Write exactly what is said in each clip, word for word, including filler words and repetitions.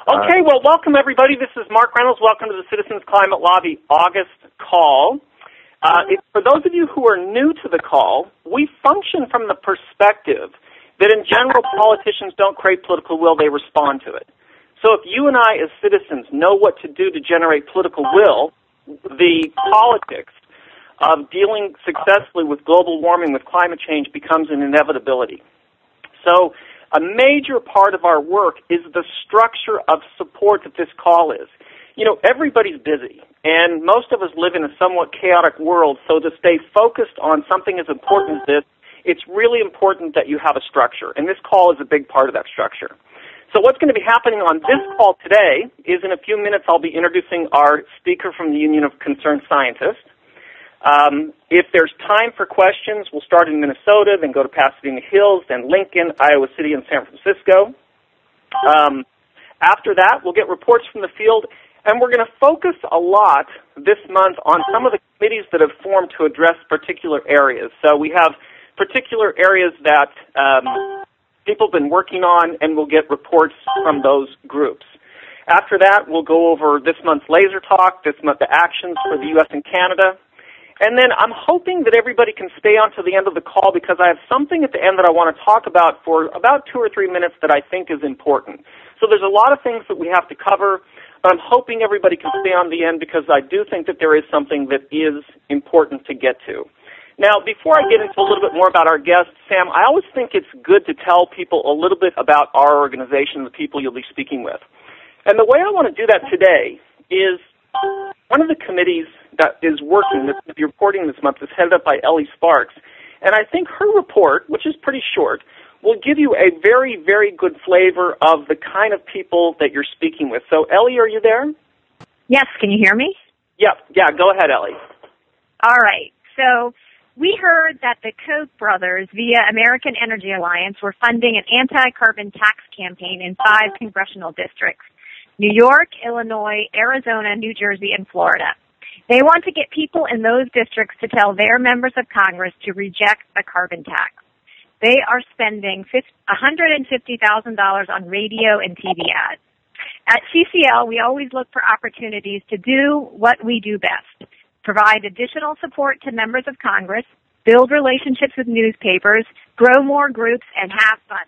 Okay, well, welcome, everybody. This is Mark Reynolds. Welcome to the Citizens Climate Lobby August call. Uh, if, for those of you who are new to the call, we function from the perspective that, in general, politicians don't create political will, they respond to it. So if you and I, as citizens, know what to do to generate political will, the politics of dealing successfully with global warming, with climate change, becomes an inevitability. So a major part of our work is the structure of support that this call is. You know, everybody's busy, and most of us live in a somewhat chaotic world, so to stay focused on something as important as this, it's really important that you have a structure, and this call is a big part of that structure. So what's going to be happening on this call today is, in a few minutes, I'll be introducing our speaker from the Union of Concerned Scientists. Um, if there's time for questions, we'll start in Minnesota, then go to Pasadena Hills, then Lincoln, Iowa City, and San Francisco. Um, after that, we'll get reports from the field, and we're going to focus a lot this month on some of the committees that have formed to address particular areas. So we have particular areas that um, people have been working on, and we'll get reports from those groups. After that, we'll go over this month's Laser Talk, this month the actions for the U S and Canada. And then I'm hoping that everybody can stay on to the end of the call, because I have something at the end that I want to talk about for about two or three minutes that I think is important. So there's a lot of things that we have to cover, but I'm hoping everybody can stay on the end, because I do think that there is something that is important to get to. Now, before I get into a little bit more about our guest, Sam, I always think it's good to tell people a little bit about our organization, the people you'll be speaking with. And the way I want to do that today is one of the committees that is working, that's going to be reporting this month, is headed up by Ellie Sparks. And I think her report, which is pretty short, will give you a very, very good flavor of the kind of people that you're speaking with. So, Ellie, are you there? Yes. Can you hear me? Yep. Yeah, go ahead, Ellie. All right. So we heard that the Koch brothers, via American Energy Alliance, were funding an anti-carbon tax campaign in five congressional districts: New York, Illinois, Arizona, New Jersey, and Florida. They want to get people in those districts to tell their members of Congress to reject the carbon tax. They are spending one hundred fifty thousand dollars on radio and T V ads. At C C L, we always look for opportunities to do what we do best: provide additional support to members of Congress, build relationships with newspapers, grow more groups, and have fun.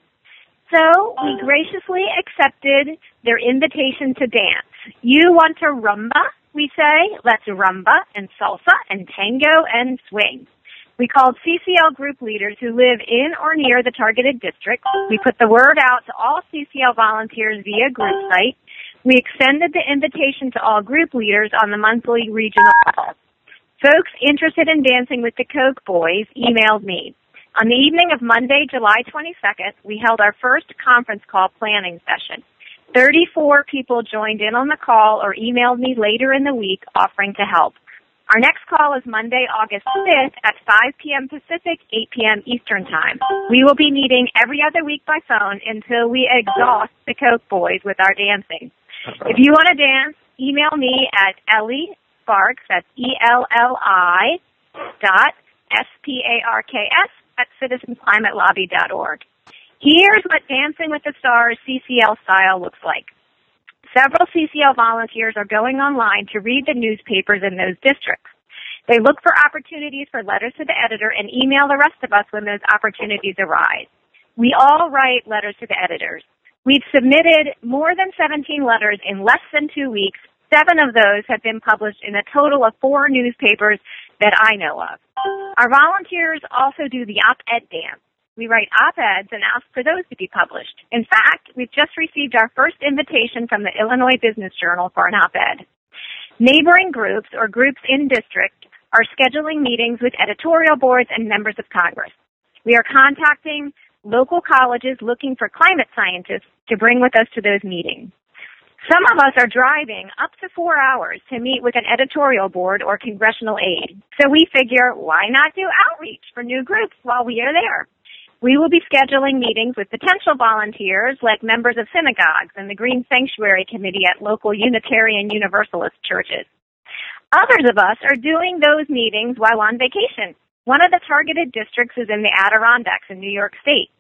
So we graciously accepted their invitation to dance. You want to rumba? We say, let's rumba and salsa and tango and swing. We called C C L group leaders who live in or near the targeted districts. We put the word out to all C C L volunteers via group site. We extended the invitation to all group leaders on the monthly regional calls. Folks interested in dancing with the Koch boys emailed me. On the evening of Monday, July twenty-second, we held our first conference call planning session. thirty-four people joined in on the call or emailed me later in the week offering to help. Our next call is Monday, August fifth at five p.m. Pacific, eight p.m. Eastern Time. We will be meeting every other week by phone until we exhaust the Koch boys with our dancing. If you want to dance, email me at Ellie Sparks, that's E L L I dot S P A R K S at citizens climate lobby dot org. Here's what Dancing with the Stars C C L style looks like. Several C C L volunteers are going online to read the newspapers in those districts. They look for opportunities for letters to the editor and email the rest of us when those opportunities arise. We all write letters to the editors. We've submitted more than seventeen letters in less than two weeks. Seven of those have been published in a total of four newspapers that I know of. Our volunteers also do the op-ed dance. We write op-eds and ask for those to be published. In fact, we've just received our first invitation from the Illinois Business Journal for an op-ed. Neighboring groups or groups in district are scheduling meetings with editorial boards and members of Congress. We are contacting local colleges looking for climate scientists to bring with us to those meetings. Some of us are driving up to four hours to meet with an editorial board or congressional aide. So we figure, why not do outreach for new groups while we are there? We will be scheduling meetings with potential volunteers like members of synagogues and the Green Sanctuary Committee at local Unitarian Universalist churches. Others of us are doing those meetings while on vacation. One of the targeted districts is in the Adirondacks in New York State.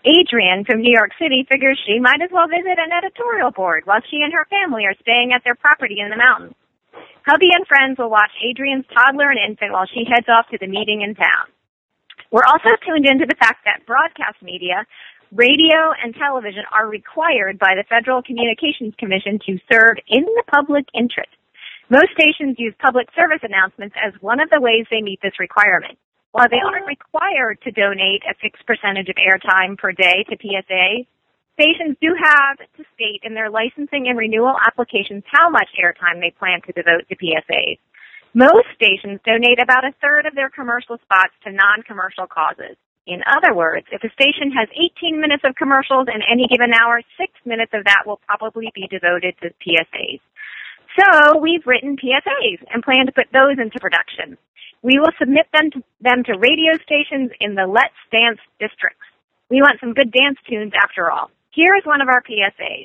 Adrienne from New York City figures she might as well visit an editorial board while she and her family are staying at their property in the mountains. Hubby and friends will watch Adrienne's toddler and infant while she heads off to the meeting in town. We're also tuned into the fact that broadcast media, radio, and television are required by the Federal Communications Commission to serve in the public interest. Most stations use public service announcements as one of the ways they meet this requirement. While they aren't required to donate a fixed percentage of airtime per day to P S A, stations do have to state in their licensing and renewal applications how much airtime they plan to devote to P S As. Most stations donate about a third of their commercial spots to non-commercial causes. In other words, if a station has eighteen minutes of commercials in any given hour, six minutes of that will probably be devoted to P S As. So we've written P S As and plan to put those into production. We will submit them to, them to radio stations in the Let's Dance districts. We want some good dance tunes after all. Here is one of our P S As.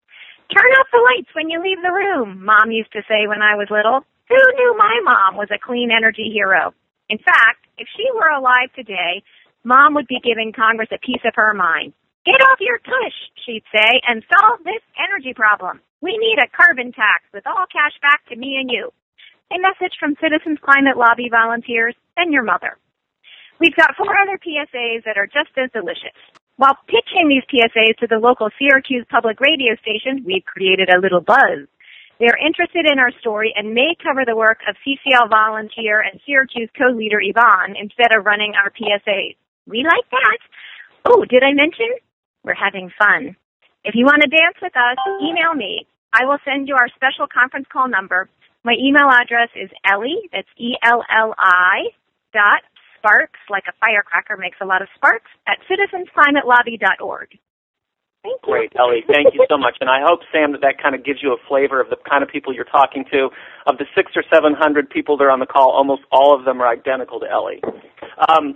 Turn off the lights when you leave the room, Mom used to say when I was little. Who knew my mom was a clean energy hero? In fact, if she were alive today, Mom would be giving Congress a piece of her mind. Get off your tush, she'd say, and solve this energy problem. We need a carbon tax with all cash back to me and you. A message from Citizens Climate Lobby volunteers and your mother. We've got four other P S As that are just as delicious. While pitching these P S As to the local Syracuse public radio station, we've created a little buzz. They're interested in our story and may cover the work of C C L volunteer and Syracuse co-leader Yvonne instead of running our P S As. We like that. Oh, did I mention? We're having fun. If you want to dance with us, email me. I will send you our special conference call number. My email address is Ellie, that's E L L I, dot sparks, like a firecracker makes a lot of sparks, at citizens climate lobby dot org. Thank you. Great, Ellie. Thank you so much. And I hope, Sam, that that kind of gives you a flavor of the kind of people you're talking to. Of the six or seven hundred people that are on the call, almost all of them are identical to Ellie. Um,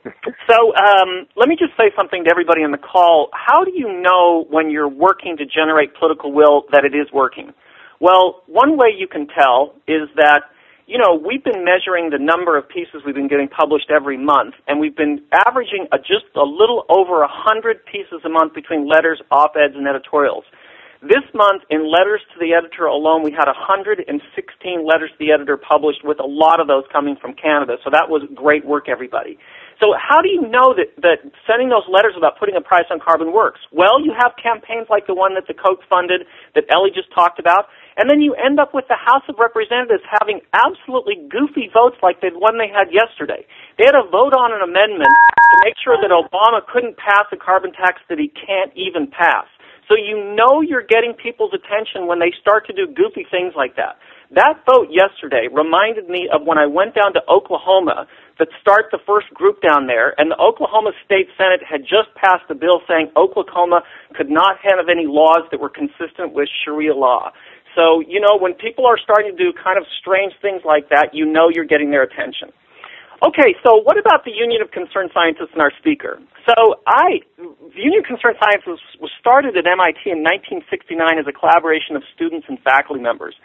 so um, let me just say something to everybody on the call. How do you know when you're working to generate political will that it is working? Well, one way you can tell is that, you know, we've been measuring the number of pieces we've been getting published every month, and we've been averaging a, just a little over one hundred pieces a month between letters, op-eds, and editorials. This month, in letters to the editor alone, we had one hundred sixteen letters to the editor published, with a lot of those coming from Canada. So that was great work, everybody. So how do you know that, that sending those letters about putting a price on carbon works? Well, you have campaigns like the one that the Koch funded that Ellie just talked about, and then you end up with the House of Representatives having absolutely goofy votes like the one they had yesterday. They had a vote on an amendment to make sure that Obama couldn't pass a carbon tax that he can't even pass. So you know you're getting people's attention when they start to do goofy things like that. That vote yesterday reminded me of when I went down to Oklahoma to start the first group down there, and the Oklahoma State Senate had just passed a bill saying Oklahoma could not have any laws that were consistent with Sharia law. So, you know, when people are starting to do kind of strange things like that, you know you're getting their attention. Okay, so what about the Union of Concerned Scientists and our speaker? So I, the Union of Concerned Scientists was started at M I T in nineteen sixty-nine as a collaboration of students and faculty members.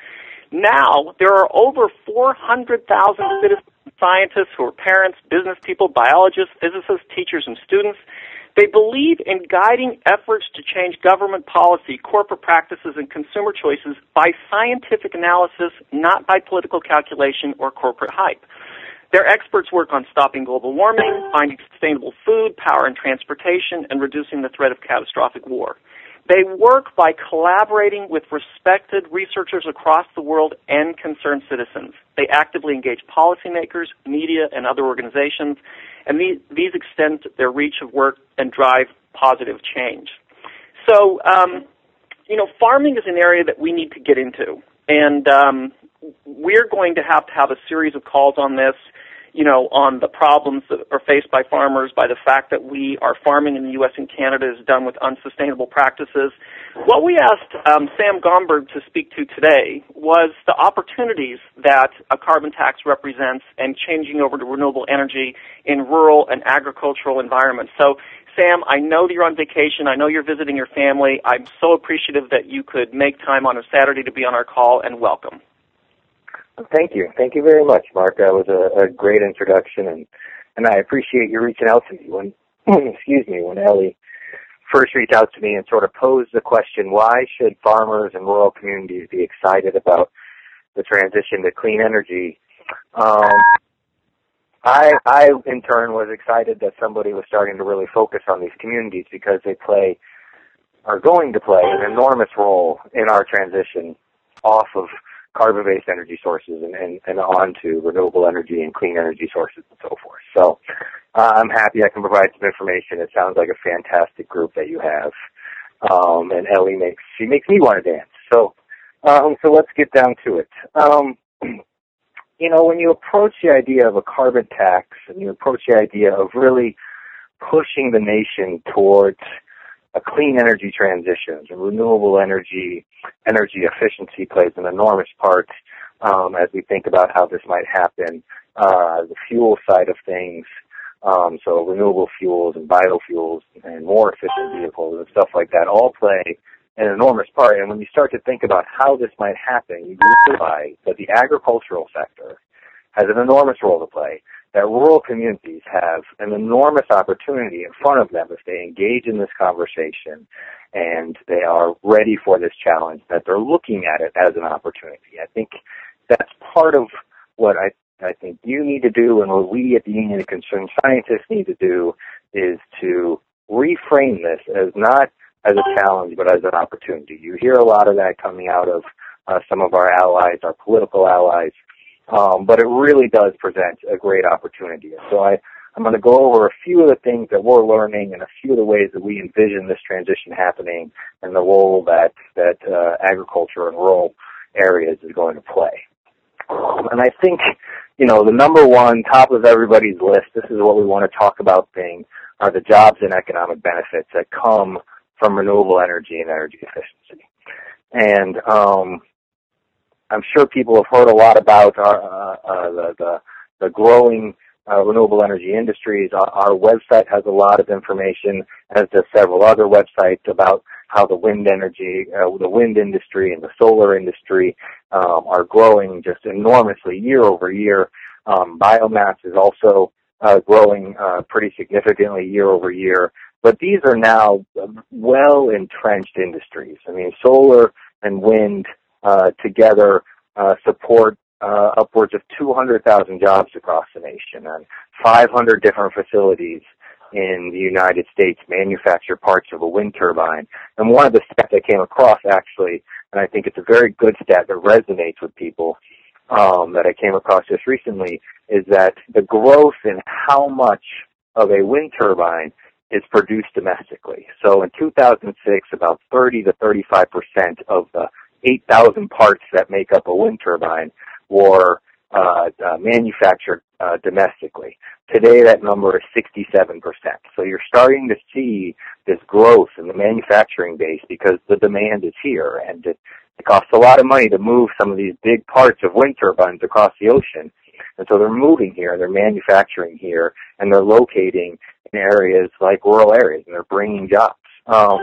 Now, there are over four hundred thousand citizen scientists who are parents, business people, biologists, physicists, teachers, and students. They believe in guiding efforts to change government policy, corporate practices, and consumer choices by scientific analysis, not by political calculation or corporate hype. Their experts work on stopping global warming, finding sustainable food, power and transportation, and reducing the threat of catastrophic war. They work by collaborating with respected researchers across the world and concerned citizens. They actively engage policymakers, media, and other organizations, and these, these extend their reach of work and drive positive change. So, um, you know, farming is an area that we need to get into, and um, we're going to have to have a series of calls on this, you know, on the problems that are faced by farmers, by the fact that we are farming in the U S and Canada is done with unsustainable practices. What we asked um, Sam Gomberg to speak to today was the opportunities that a carbon tax represents and changing over to renewable energy in rural and agricultural environments. So, Sam, I know that you're on vacation. I know you're visiting your family. I'm so appreciative that you could make time on a Saturday to be on our call, and welcome. Thank you. Thank you very much, Mark. That was a, a great introduction, and, and I appreciate you reaching out to me when, excuse me, when Ellie first reached out to me and sort of posed the question, why should farmers and rural communities be excited about the transition to clean energy? Um, I, I, in turn, was excited that somebody was starting to really focus on these communities because they play, are going to play an enormous role in our transition off of carbon-based energy sources and, and, and on to renewable energy and clean energy sources and so forth. So uh, I'm happy I can provide some information. It sounds like a fantastic group that you have. Um, and Ellie makes, she makes me want to dance. So, um, so let's get down to it. Um, you know, when you approach the idea of a carbon tax and you approach the idea of really pushing the nation towards a clean energy transition, and renewable energy, energy efficiency plays an enormous part um, as we think about how this might happen. Uh, the fuel side of things, um, so renewable fuels and biofuels and more efficient vehicles and stuff like that all play an enormous part. And when you start to think about how this might happen, you realize that the agricultural sector has an enormous role to play, that rural communities have an enormous opportunity in front of them if they engage in this conversation and they are ready for this challenge, that they're looking at it as an opportunity. I think that's part of what I, I think you need to do and what we at the Union of Concerned Scientists need to do is to reframe this as not as a challenge but as an opportunity. You hear a lot of that coming out of uh, some of our allies, our political allies, Um, but it really does present a great opportunity. So I, I'm going to go over a few of the things that we're learning and a few of the ways that we envision this transition happening and the role that, that uh, agriculture and rural areas is going to play. And I think, you know, the number one, top of everybody's list, this is what we want to talk about thing, are the jobs and economic benefits that come from renewable energy and energy efficiency. And um I'm sure people have heard a lot about our, uh, uh, the, the, the growing uh, renewable energy industries. Our, our website has a lot of information, as does several other websites, about how the wind energy, uh, the wind industry and the solar industry um, are growing just enormously year over year. Um, biomass is also uh, growing uh, pretty significantly year over year. But these are now well-entrenched industries. I mean, solar and wind Uh, together uh, support uh, upwards of two hundred thousand jobs across the nation, and five hundred different facilities in the United States manufacture parts of a wind turbine. And one of the stats I came across, actually, and I think it's a very good stat that resonates with people um, that I came across just recently, is that the growth in how much of a wind turbine is produced domestically. So in two thousand six, about thirty to thirty-five percent of the eight thousand parts that make up a wind turbine were uh, uh, manufactured uh, domestically. Today, that number is sixty-seven percent. So you're starting to see this growth in the manufacturing base because the demand is here, and it, it costs a lot of money to move some of these big parts of wind turbines across the ocean. And so they're moving here, they're manufacturing here, and they're locating in areas like rural areas, and they're bringing jobs. Um,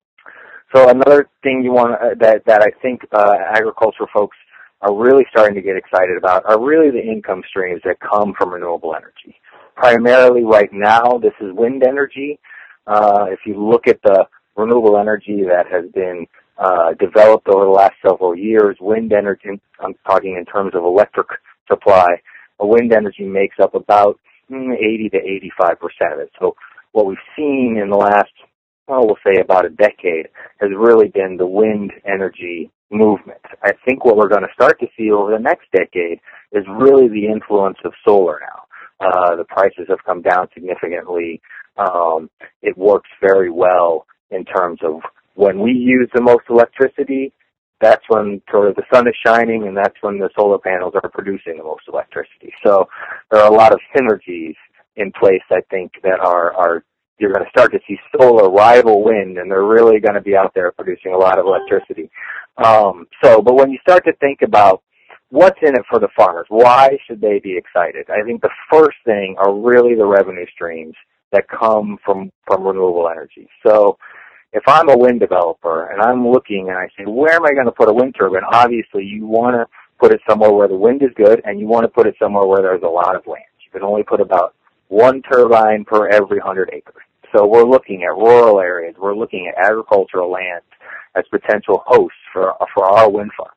So another thing you want uh, that that I think uh, agriculture folks are really starting to get excited about are really the income streams that come from renewable energy. Primarily, right now, this is wind energy. Uh, if you look at the renewable energy that has been uh, developed over the last several years, wind energy, I'm talking in terms of electric supply, wind energy makes up about eighty to eighty-five percent of it. So what we've seen in the last well, we'll say about a decade, has really been the wind energy movement. I think what we're going to start to see over the next decade is really the influence of solar now. Uh, the prices have come down significantly. Um, it works very well in terms of when we use the most electricity, that's when sort of the sun is shining, and that's when the solar panels are producing the most electricity. So there are a lot of synergies in place, I think, that are, are you're going to start to see solar rival wind, and they're really going to be out there producing a lot of electricity. Um, so, but when you start to think about what's in it for the farmers, why should they be excited? I think the first thing are really the revenue streams that come from, from renewable energy. So if I'm a wind developer and I'm looking and I say, where am I going to put a wind turbine? Obviously, you want to put it somewhere where the wind is good, and you want to put it somewhere where there's a lot of land. You can only put about one turbine per every one hundred acres. So we're looking at rural areas. We're looking at agricultural land as potential hosts for for our wind farms.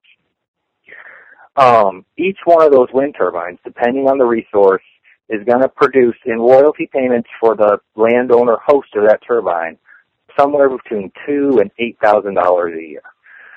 Um, each one of those wind turbines, depending on the resource, is going to produce in royalty payments for the landowner host of that turbine somewhere between two and eight thousand dollars a year.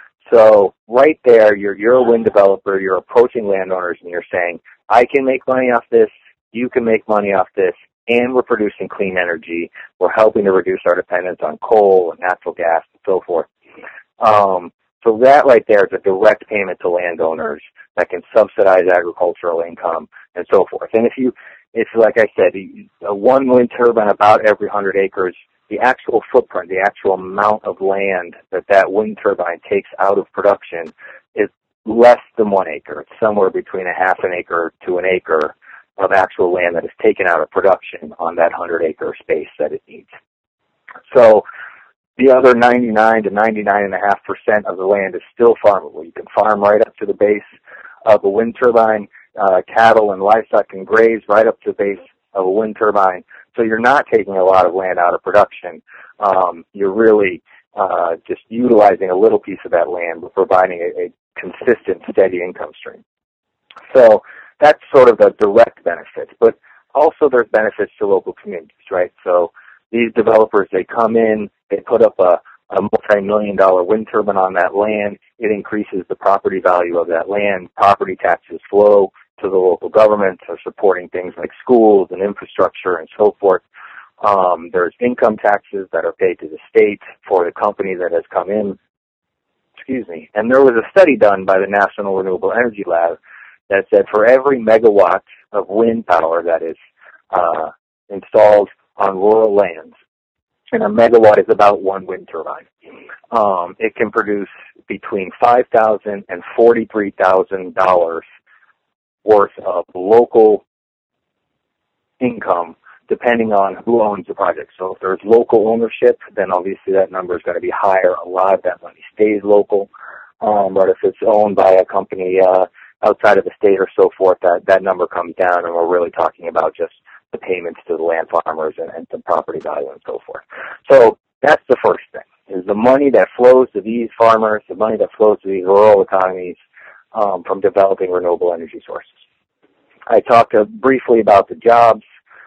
So right there, you're you're a wind developer. You're approaching landowners and you're saying, I can make money off this. You can make money off this, and we're producing clean energy. We're helping to reduce our dependence on coal and natural gas and so forth. Um, so that right there is a direct payment to landowners that can subsidize agricultural income and so forth. And if you, it's like I said, a one wind turbine about every one hundred acres, the actual footprint, the actual amount of land that that wind turbine takes out of production is less than one acre. It's somewhere between a half an acre to an acre of actual land that is taken out of production on that one hundred acre space that it needs. So the other ninety-nine to ninety-nine point five percent of the land is still farmable. You can farm right up to the base of a wind turbine. Uh, cattle and livestock can graze right up to the base of a wind turbine. So you're not taking a lot of land out of production. Um, you're really uh, just utilizing a little piece of that land, but providing a, a consistent, steady income stream. So that's sort of the direct benefits. But also there's benefits to local communities, right? So these developers, they come in, they put up a, a multi-million dollar wind turbine on that land. It increases the property value of that land. Property taxes flow to the local government, so supporting things like schools and infrastructure and so forth. Um, there's income taxes that are paid to the state for the company that has come in. Excuse me. And there was a study done by the National Renewable Energy Lab that said for every megawatt of wind power that is uh, installed on rural lands, and a megawatt is about one wind turbine, um, it can produce between five thousand dollars and forty-three thousand dollars worth of local income, depending on who owns the project. So if there's local ownership, then obviously that number is going to be higher. A lot of that money stays local. Um, but if it's owned by a company uh, outside of the state or so forth, that, that number comes down, and we're really talking about just the payments to the land farmers and, and the property value and so forth. So that's the first thing, is the money that flows to these farmers, the money that flows to these rural economies um, from developing renewable energy sources. I talked uh, briefly about the jobs.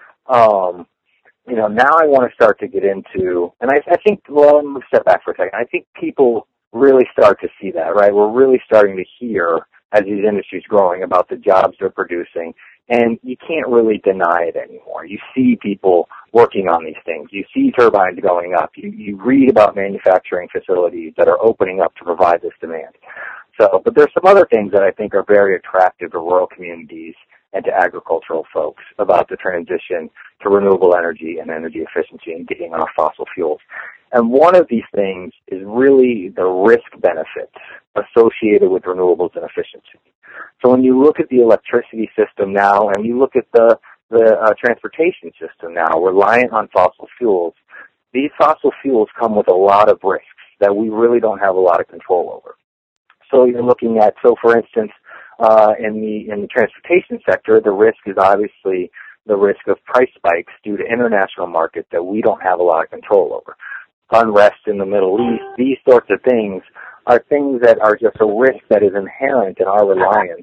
Um, you know, now I want to start to get into, and I, I think, well, let me step back for a second. I think people really start to see that, right? We're really starting to hear, as these industries growing, about the jobs they're producing, and you can't really deny it anymore. You see people working on these things. You see turbines going up. You, you read about manufacturing facilities that are opening up to provide this demand. So, but there's some other things that I think are very attractive to rural communities and to agricultural folks about the transition to renewable energy and energy efficiency and getting off fossil fuels. And one of these things is really the risk benefits associated with renewables and efficiency. So when you look at the electricity system now and you look at the, the uh, transportation system now, reliant on fossil fuels, these fossil fuels come with a lot of risks that we really don't have a lot of control over. So you're looking at, so for instance, uh, in the in the transportation sector, the risk is obviously the risk of price spikes due to international markets that we don't have a lot of control over. Unrest in the Middle East, these sorts of things are things that are just a risk that is inherent in our reliance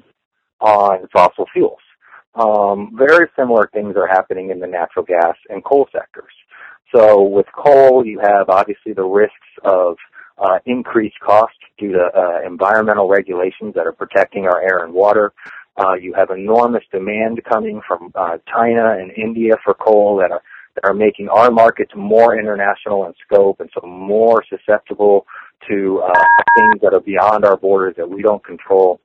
on fossil fuels. Um, very similar things are happening in the natural gas and coal sectors. So with coal, you have obviously the risks of uh, increased cost due to uh, environmental regulations that are protecting our air and water. Uh, you have enormous demand coming from uh, China and India for coal that are that are making our markets more international in scope and so more susceptible to uh, things that are beyond our borders that we don't control.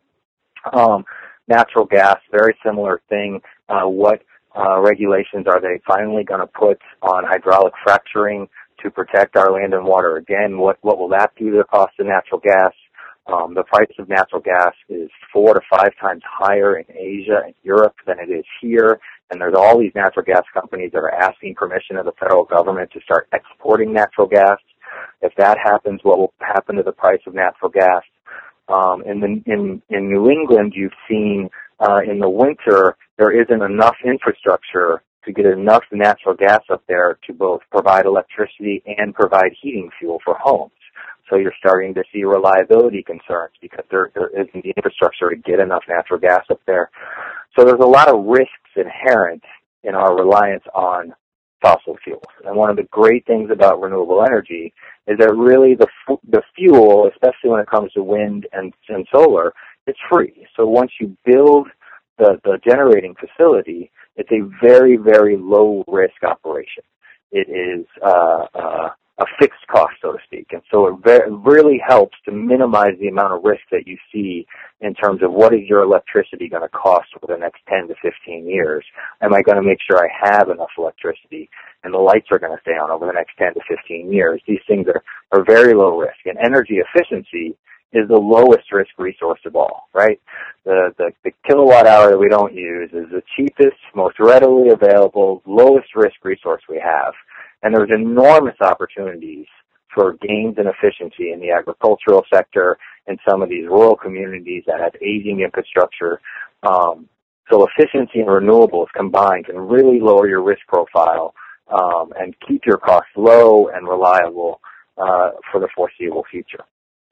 Um, natural gas, very similar thing. Uh, what uh, regulations are they finally going to put on hydraulic fracturing to protect our land and water? Again, what, what will that do to the cost of natural gas? Um, the price of natural gas is four to five times higher in Asia and Europe than it is here. And there's all these natural gas companies that are asking permission of the federal government to start exporting natural gas. If that happens, what will happen to the price of natural gas? Um, in, the, in, in New England, you've seen uh, in the winter there isn't enough infrastructure to get enough natural gas up there to both provide electricity and provide heating fuel for homes. So you're starting to see reliability concerns because there, there isn't the infrastructure to get enough natural gas up there. So there's a lot of risks inherent in our reliance on fossil fuels. And one of the great things about renewable energy is that really the the fuel, especially when it comes to wind and, and solar, it's free. So once you build the, the generating facility, it's a very, very low-risk operation. It is uh, uh, a fixed cost, so to speak. And so it very, really helps to minimize the amount of risk that you see in terms of what is your electricity going to cost over the next ten to fifteen years. Am I going to make sure I have enough electricity and the lights are going to stay on over the next ten to fifteen years? These things are, are very low risk. And energy efficiency is the lowest risk resource of all, right? The, the, the kilowatt hour that we don't use is the cheapest, most readily available, lowest risk resource we have. And there's enormous opportunities for gains in efficiency in the agricultural sector and some of these rural communities that have aging infrastructure. Um, so efficiency and renewables combined can really lower your risk profile um, and keep your costs low and reliable uh, for the foreseeable future.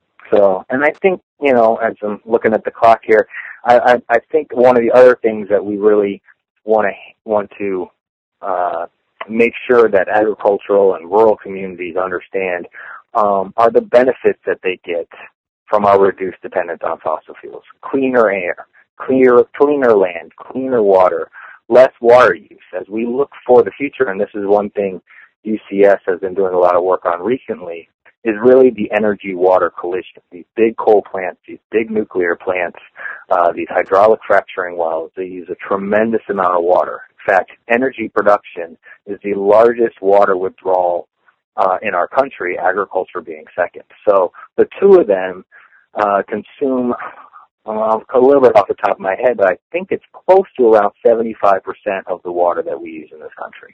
So, and I think, you know, as I'm looking at the clock here, I, I, I think one of the other things that we really want to want to uh, make sure that agricultural and rural communities understand um, are the benefits that they get from our reduced dependence on fossil fuels. Cleaner air, cleaner, cleaner land, cleaner water, less water use. As we look for the future, and this is one thing U C S has been doing a lot of work on recently, is really the energy-water collision. These big coal plants, these big nuclear plants, uh, these hydraulic fracturing wells, they use a tremendous amount of water. In fact, energy production is the largest water withdrawal uh, in our country, agriculture being second. So the two of them uh, consume, well, a little bit off the top of my head, but I think it's close to around seventy-five percent of the water that we use in this country.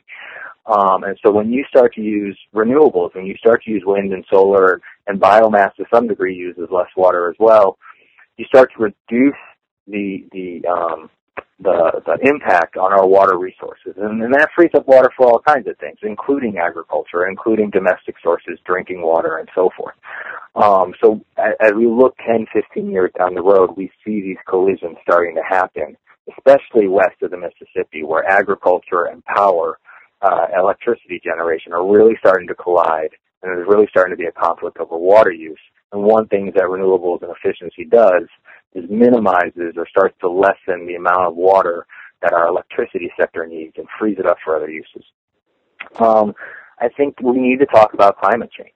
Um, and so when you start to use renewables, when you start to use wind and solar, and biomass to some degree uses less water as well, you start to reduce the the um, the, the impact on our water resources. And, and that frees up water for all kinds of things, including agriculture, including domestic sources, drinking water, and so forth. Um, so as, as we look ten, fifteen years down the road, we see these collisions starting to happen, especially west of the Mississippi, where agriculture and power, uh, electricity generation are really starting to collide, and there's really starting to be a conflict over water use. And one thing that renewables and efficiency does is minimizes or starts to lessen the amount of water that our electricity sector needs and frees it up for other uses. Um, I think we need to talk about climate change.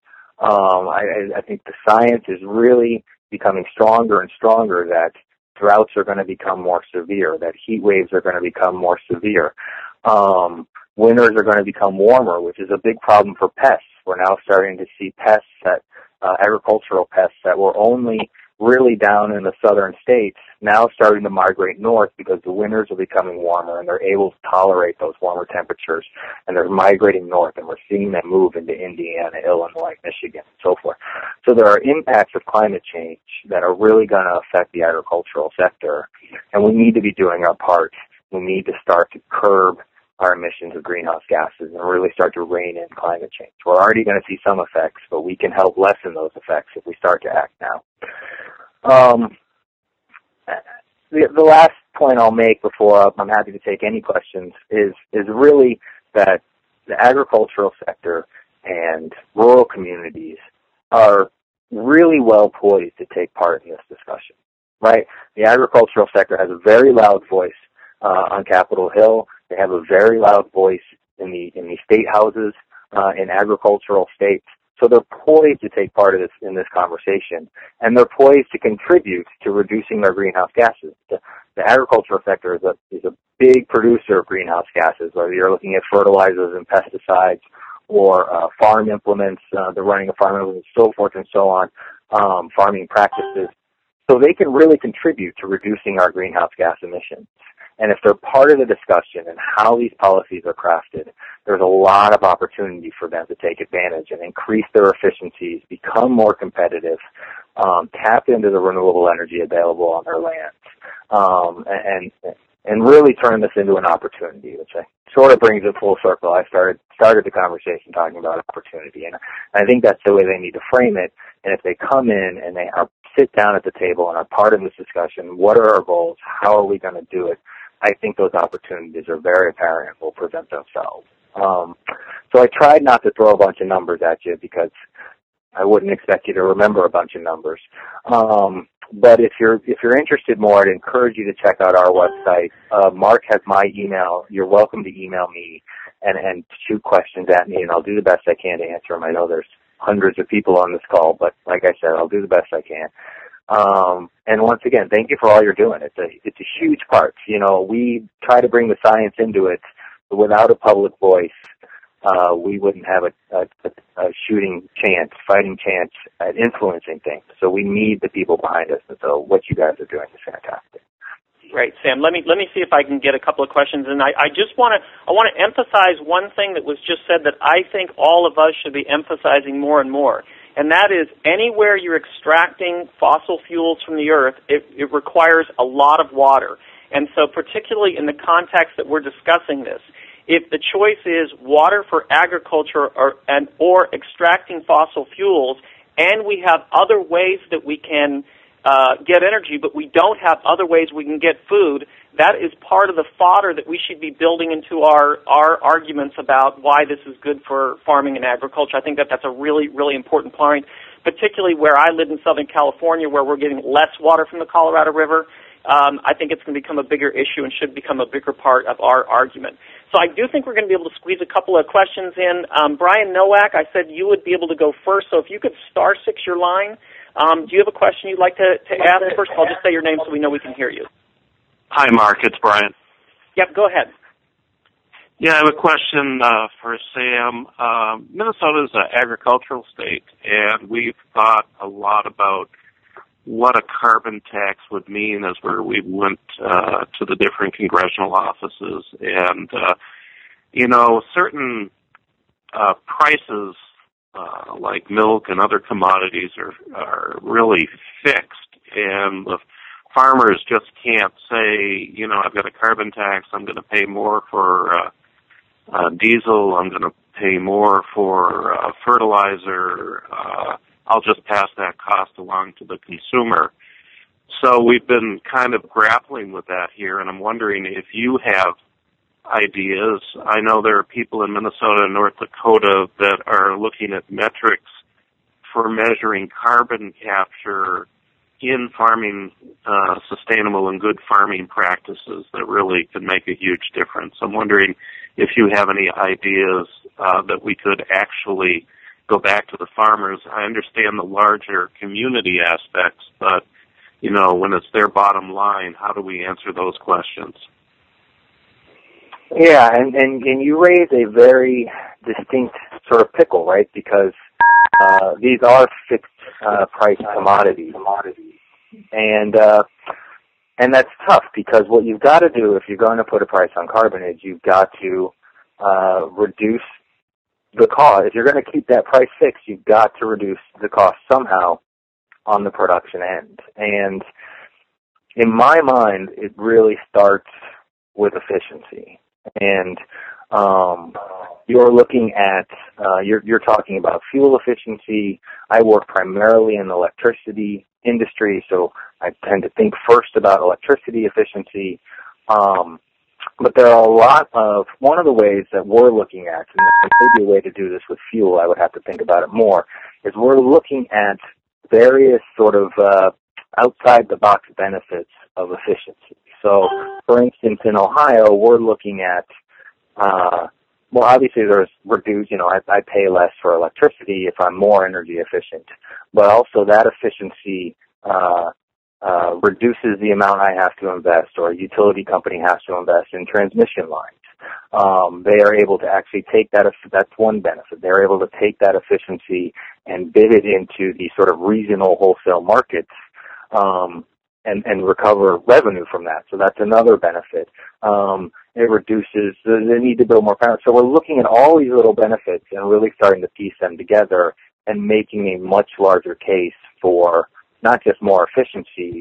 Um, I, I think the science is really becoming stronger and stronger that droughts are going to become more severe, that heat waves are going to become more severe. Um, winters are going to become warmer, which is a big problem for pests. We're now starting to see pests that, uh, agricultural pests that were only really down in the southern states now starting to migrate north because the winters are becoming warmer and they're able to tolerate those warmer temperatures, and they're migrating north, and we're seeing them move into Indiana, Illinois, Michigan, and so forth. So there are impacts of climate change that are really going to affect the agricultural sector, and we need to be doing our part. We need to start to curb our emissions of greenhouse gases and really start to rein in climate change. We're already going to see some effects, but we can help lessen those effects if we start to act now. Um, the, the last point I'll make before I'm happy to take any questions is, is really that the agricultural sector and rural communities are really well poised to take part in this discussion, right? The agricultural sector has a very loud voice uh, on Capitol Hill. They have a very loud voice in the in the state houses uh, in agricultural states. So they're poised to take part of this in this conversation, and they're poised to contribute to reducing their greenhouse gases. The, the agricultural sector is a is a big producer of greenhouse gases, whether you're looking at fertilizers and pesticides or uh, farm implements, uh, the running of farm implements, so forth and so on, um, farming practices. So they can really contribute to reducing our greenhouse gas emissions. And if they're part of the discussion and how these policies are crafted, there's a lot of opportunity for them to take advantage and increase their efficiencies, become more competitive, um, tap into the renewable energy available on their lands, um, and and really turn this into an opportunity, which I sort of brings it full circle. I started started the conversation talking about opportunity, and I think that's the way they need to frame it. And if they come in and they are sit down at the table and are part of this discussion, what are our goals? How are we going to do it? I think those opportunities are very apparent and will present themselves. Um, so I tried not to throw a bunch of numbers at you because I wouldn't expect you to remember a bunch of numbers. Um, but if you're if you're interested more, I'd encourage you to check out our website. Uh, Mark has my email. You're welcome to email me and, and shoot questions at me, and I'll do the best I can to answer them. I know there's hundreds of people on this call, but like I said, I'll do the best I can. Um, and once again, thank you for all you're doing. It's a it's a huge part. You know, we try to bring the science into it, but without a public voice, uh, we wouldn't have a, a, a shooting chance, fighting chance at influencing things. So we need the people behind us. And so what you guys are doing is fantastic. Great, Sam. Let me let me see if I can get a couple of questions. And I, I just want to I want to emphasize one thing that was just said that I think all of us should be emphasizing more and more. And that is anywhere you're extracting fossil fuels from the earth, it, it requires a lot of water. And so particularly in the context that we're discussing this, if the choice is water for agriculture or, and, or extracting fossil fuels, and we have other ways that we can uh, get energy, but we don't have other ways we can get food, that is part of the fodder that we should be building into our, our arguments about why this is good for farming and agriculture. I think that that's a really, really important point, particularly where I live in Southern California, where we're getting less water from the Colorado River. Um, I think it's going to become a bigger issue and should become a bigger part of our argument. So I do think we're going to be able to squeeze a couple of questions in. Um, Brian Nowak, I said you would be able to go first, so if you could star six your line. Um, do you have a question you'd like to, to ask? First of all, just say your name so we know we can hear you. Hi, Mark. It's Brian. Yep, go ahead. Yeah, I have a question uh, for Sam. Uh, Minnesota is an agricultural state, and we've thought a lot about what a carbon tax would mean as where we went uh, to the different congressional offices. And, uh, you know, certain uh, prices, uh, like milk and other commodities, are, are really fixed, and the farmers just can't say, you know, I've got a carbon tax, I'm going to pay more for uh, uh, diesel, I'm going to pay more for uh, fertilizer, uh, I'll just pass that cost along to the consumer. So we've been kind of grappling with that here, and I'm wondering if you have ideas. I know there are people in Minnesota and North Dakota that are looking at metrics for measuring carbon capture in farming, uh, sustainable and good farming practices that really could make a huge difference. I'm wondering if you have any ideas uh, that we could actually go back to the farmers. I understand the larger community aspects, but, you know, when it's their bottom line, how do we answer those questions? Yeah, and, and, and you raise a very distinct sort of pickle, right? Because uh, these are fixed uh, price commodities. And uh, and that's tough because what you've got to do if you're going to put a price on carbon is you've got to uh, reduce the cost. If you're going to keep that price fixed, you've got to reduce the cost somehow on the production end. And in my mind, it really starts with efficiency. And um, you're looking at, uh, you're, you're talking about fuel efficiency. I work primarily in the electricity industry, so I tend to think first about electricity efficiency. Um, but there are a lot of, one of the ways that we're looking at, and there may be a way to do this with fuel, I would have to think about it more, is we're looking at various sort of uh, outside-the-box benefits of efficiency. So, for instance, in Ohio, we're looking at, uh, well, obviously there's reduced, you know, I, I pay less for electricity if I'm more energy efficient, but also that efficiency uh, uh, reduces the amount I have to invest or a utility company has to invest in transmission lines. Um, they are able to actually take that, that's one benefit, they're able to take that efficiency and bid it into the sort of regional wholesale markets um, and, and recover revenue from that. So that's another benefit. Um, it reduces the, the need to build more power. So we're looking at all these little benefits and really starting to piece them together and making a much larger case for not just more efficiency,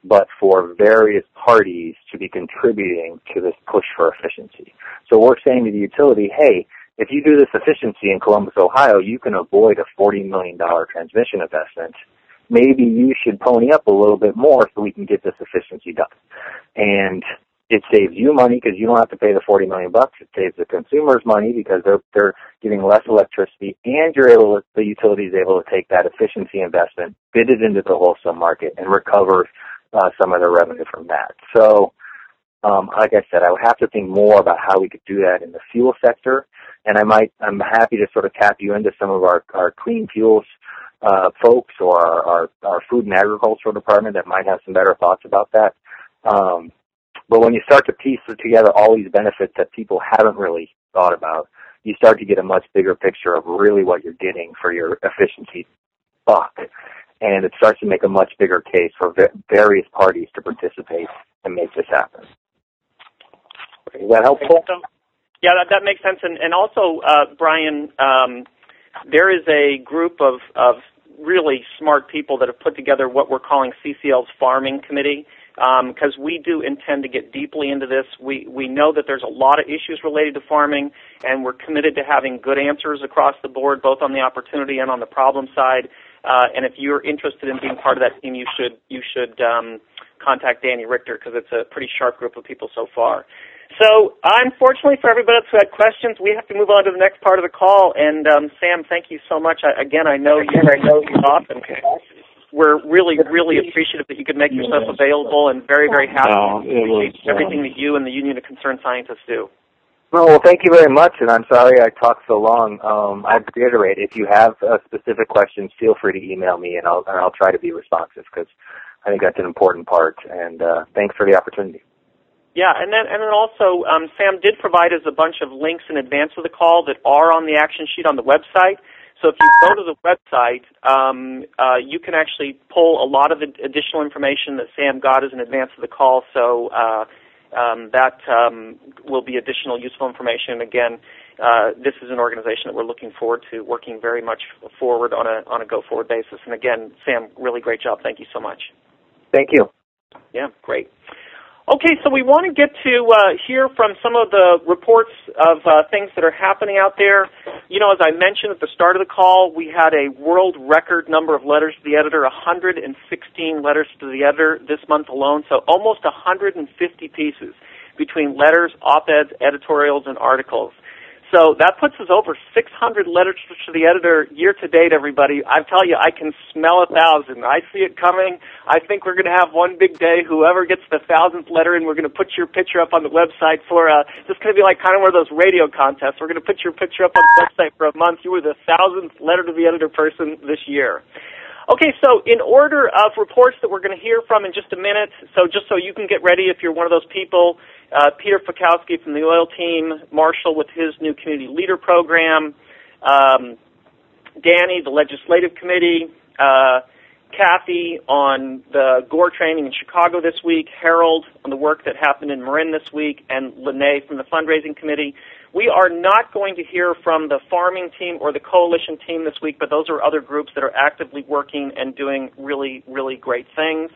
but for various parties to be contributing to this push for efficiency. So we're saying to the utility, hey, if you do this efficiency in Columbus, Ohio, you can avoid a forty million dollars transmission investment. Maybe you should pony up a little bit more so we can get this efficiency done. And it saves you money because you don't have to pay the forty million bucks. It saves the consumers money because they're they're getting less electricity, and you're able to, the utility is able to take that efficiency investment, bid it into the wholesale market, and recover uh, some of the revenue from that. So, um, like I said, I would have to think more about how we could do that in the fuel sector, and I might I'm happy to sort of tap you into some of our our clean fuels uh, folks or our, our our food and agricultural department that might have some better thoughts about that. Um, But when you start to piece together all these benefits that people haven't really thought about, you start to get a much bigger picture of really what you're getting for your efficiency buck. And it starts to make a much bigger case for various parties to participate and make this happen. Is that helpful? Yeah, that, that makes sense. And, and also, uh, Brian, um, there is a group of, of really smart people that have put together what we're calling C C L's Farming Committee, because um, we do intend to get deeply into this. We we know that there's a lot of issues related to farming, and we're committed to having good answers across the board, both on the opportunity and on the problem side. Uh, and if you're interested in being part of that team, you should you should um, contact Danny Richter, because it's a pretty sharp group of people so far. So, unfortunately for everybody else who had questions, we have to move on to the next part of the call. And um, Sam, thank you so much. I, again, I know you I know you often. Okay. We're really, really appreciative that you could make yourself available, and very, very happy no, to appreciate was, everything that you and the Union of Concerned Scientists do. No, well, thank you very much, and I'm sorry I talked so long. Um, I'd reiterate, if you have uh, specific questions, feel free to email me, and I'll, and I'll try to be responsive, because I think that's an important part, and uh, thanks for the opportunity. Yeah, and then and then also, um, Sam did provide us a bunch of links in advance of the call that are on the action sheet on the website. So if you go to the website, um, uh, you can actually pull a lot of additional information that Sam got as in advance of the call. So uh, um, that um, will be additional useful information. Again, uh, this is an organization that we're looking forward to working very much forward on a on a go-forward basis. And again, Sam, really great job. Thank you so much. Thank you. Yeah, great. Okay, so we want to get to uh, hear from some of the reports of uh, things that are happening out there. You know, as I mentioned at the start of the call, we had a world record number of letters to the editor, one hundred sixteen letters to the editor this month alone, so almost one hundred fifty pieces between letters, op-eds, editorials, and articles. So that puts us over six hundred letters to the editor year to date, everybody. I tell you, I can smell a thousand. I see it coming. I think we're going to have one big day. Whoever gets the thousandth letter in, we're going to put your picture up on the website for a, it's going to be like kind of one of those radio contests. We're going to put your picture up on the website for a month. You were the thousandth letter to the editor person this year. Okay, so in order of reports that we're going to hear from in just a minute, so just so you can get ready if you're one of those people, uh, Peter Fikowski from the oil team, Marshall with his new community leader program, um, Danny, the legislative committee, uh, Kathy on the Gore training in Chicago this week, Harold on the work that happened in Marin this week, and Lene from the fundraising committee. We are not going to hear from the farming team or the coalition team this week, but those are other groups that are actively working and doing really, really great things.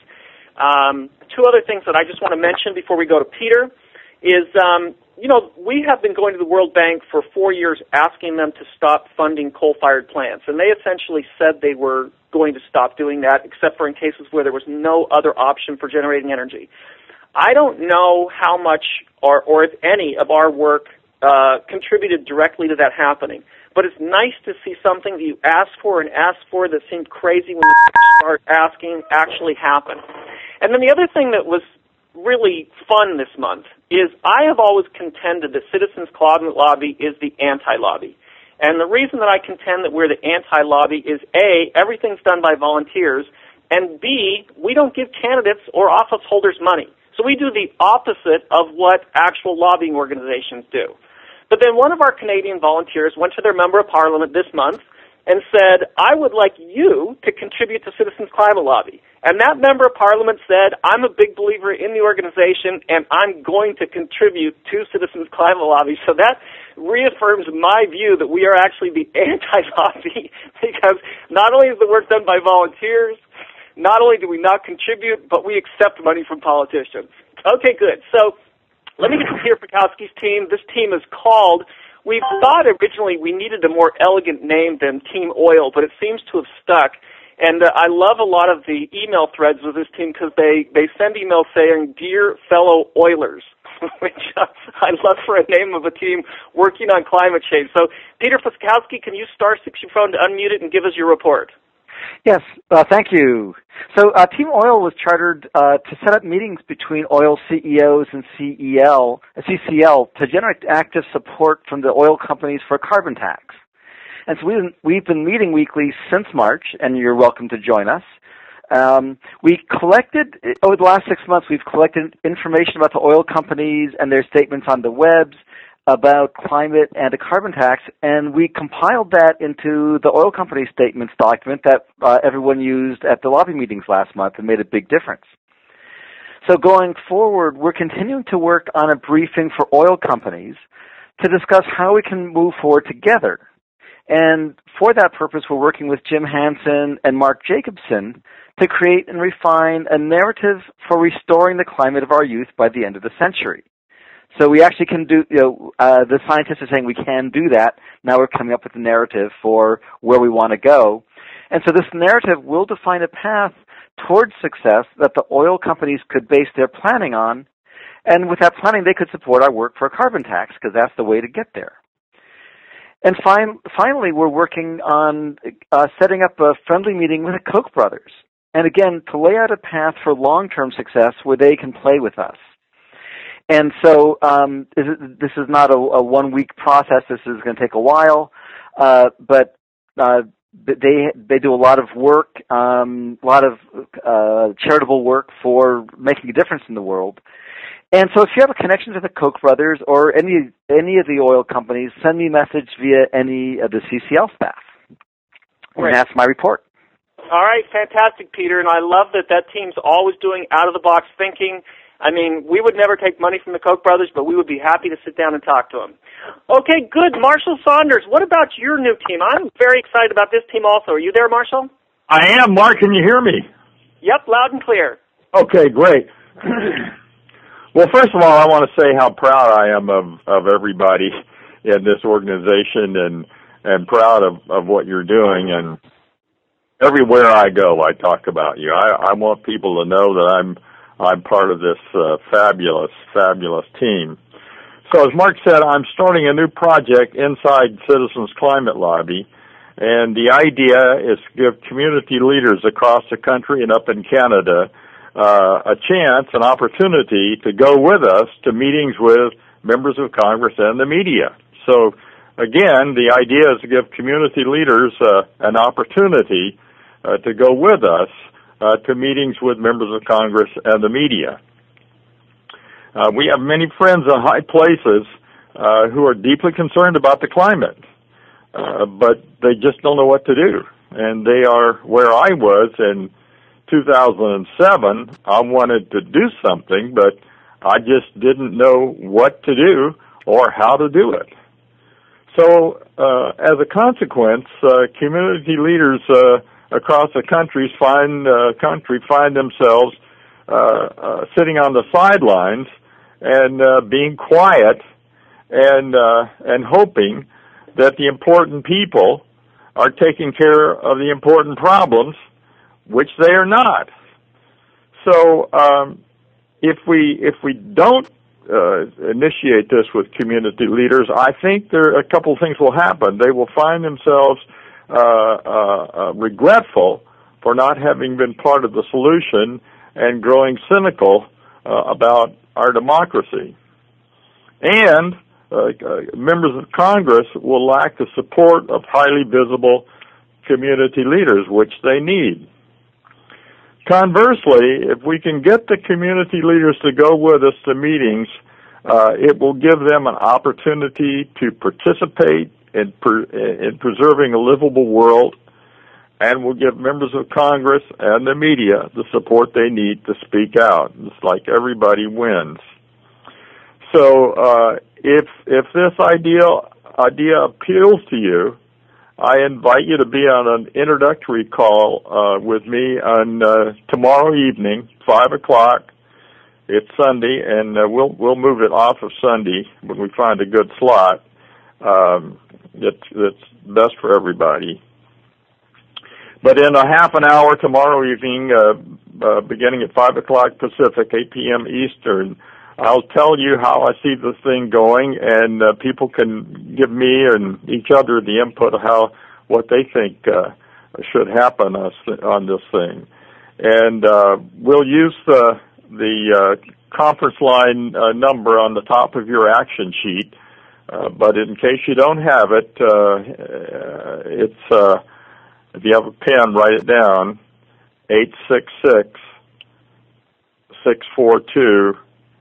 Um, two other things that I just want to mention before we go to Peter is, um, you know, we have been going to the World Bank for four years asking them to stop funding coal-fired plants, and they essentially said they were going to stop doing that, except for in cases where there was no other option for generating energy. I don't know how much or, or if any of our work Uh, contributed directly to that happening. But it's nice to see something that you asked for and asked for that seemed crazy when you start asking actually happen. And then the other thing that was really fun this month is I have always contended that Citizens Climate Lobby is the anti-lobby. And the reason that I contend that we're the anti-lobby is A, everything's done by volunteers, and B, we don't give candidates or office holders money. So we do the opposite of what actual lobbying organizations do. But then one of our Canadian volunteers went to their member of parliament this month and said, I would like you to contribute to Citizens Climate Lobby. And that member of parliament said, I'm a big believer in the organization, and I'm going to contribute to Citizens Climate Lobby. So that reaffirms my view that we are actually the anti-lobby, because not only is the work done by volunteers, not only do we not contribute, but we accept money from politicians. Okay, good. So let me get to Peter Fikowski's team. This team is called, we thought originally we needed a more elegant name than Team Oil, but it seems to have stuck. And uh, I love a lot of the email threads with this team because they, they send emails saying, "Dear fellow Oilers," which uh, I love for a name of a team working on climate change. So, Peter Fikowski, can you star six your phone to unmute it and give us your report? Yes, uh, thank you. So uh, Team Oil was chartered uh, to set up meetings between oil C E Os and C E L, uh, C C L to generate active support from the oil companies for a carbon tax. And so we've been, we've been meeting weekly since March, and you're welcome to join us. Um, we collected, over the last six months, we've collected information about the oil companies and their statements on the webs about climate and a carbon tax, and we compiled that into the oil company statements document that uh, everyone used at the lobby meetings last month and made a big difference. So going forward, we're continuing to work on a briefing for oil companies to discuss how we can move forward together. And for that purpose, we're working with Jim Hansen and Mark Jacobson to create and refine a narrative for restoring the climate of our youth by the end of the century. So we actually can do, you know, uh, the scientists are saying we can do that. Now we're coming up with a narrative for where we want to go. And so this narrative will define a path towards success that the oil companies could base their planning on. And with that planning, they could support our work for a carbon tax because that's the way to get there. And fin- finally, we're working on uh, setting up a friendly meeting with the Koch brothers. And again, to lay out a path for long-term success where they can play with us. And so um, this is not a, a one-week process. This is going to take a while. Uh, but uh, they they do a lot of work, um, a lot of uh, charitable work for making a difference in the world. And so if you have a connection to the Koch brothers or any any of the oil companies, send me a message via any of the C C L staff. And Right. that's my report. All right, fantastic, Peter. And I love that that team's always doing out-of-the-box thinking. I mean, we would never take money from the Koch brothers, but we would be happy to sit down and talk to them. Okay, good. Marshall Saunders, what about your new team? I'm very excited about this team also. Are you there, Marshall? I am. Mark, can you hear me? Yep, loud and clear. Okay, great. Well, first of all, I want to say how proud I am of, of everybody in this organization and, and proud of, of what you're doing. And everywhere I go, I talk about you. I, I want people to know that I'm I'm part of this uh, fabulous, fabulous team. So as Mark said, I'm starting a new project inside Citizens Climate Lobby, and the idea is to give community leaders across the country and up in Canada uh, a chance, an opportunity to go with us to meetings with members of Congress and the media. So again, the idea is to give community leaders uh, an opportunity uh, to go with us Uh, to meetings with members of Congress and the media. Uh, we have many friends in high places uh, who are deeply concerned about the climate, uh, but they just don't know what to do. And they are where I was in two thousand seven. I wanted to do something, but I just didn't know what to do or how to do it. So uh, as a consequence, uh, community leaders uh, across the country find uh, country find themselves uh, uh, sitting on the sidelines and uh, being quiet and uh, and hoping that the important people are taking care of the important problems, which they are not. So um, if we if we don't uh, initiate this with community leaders, I think there a couple of things will happen. They will find themselves Uh, uh, uh, regretful for not having been part of the solution and growing cynical uh, about our democracy. And uh, uh, members of Congress will lack the support of highly visible community leaders, which they need. Conversely, if we can get the community leaders to go with us to meetings, uh, it will give them an opportunity to participate In, per, in preserving a livable world, and will give members of Congress and the media the support they need to speak out. It's like everybody wins. So uh, if if this idea idea appeals to you, I invite you to be on an introductory call uh, with me on uh, tomorrow evening, five o'clock. It's Sunday, and uh, we'll we'll move it off of Sunday when we find a good slot. Um, that's that's best for everybody. But in a half an hour tomorrow evening, uh, uh, beginning at five o'clock Pacific, eight p.m. Eastern, I'll tell you how I see this thing going, and uh, people can give me and each other the input of how what they think uh, should happen on this thing. And uh, we'll use the the uh, conference line uh, number on the top of your action sheet, uh, but in case you don't have it, uh, it's uh, if you have a pen, write it down: eight six six, six four two,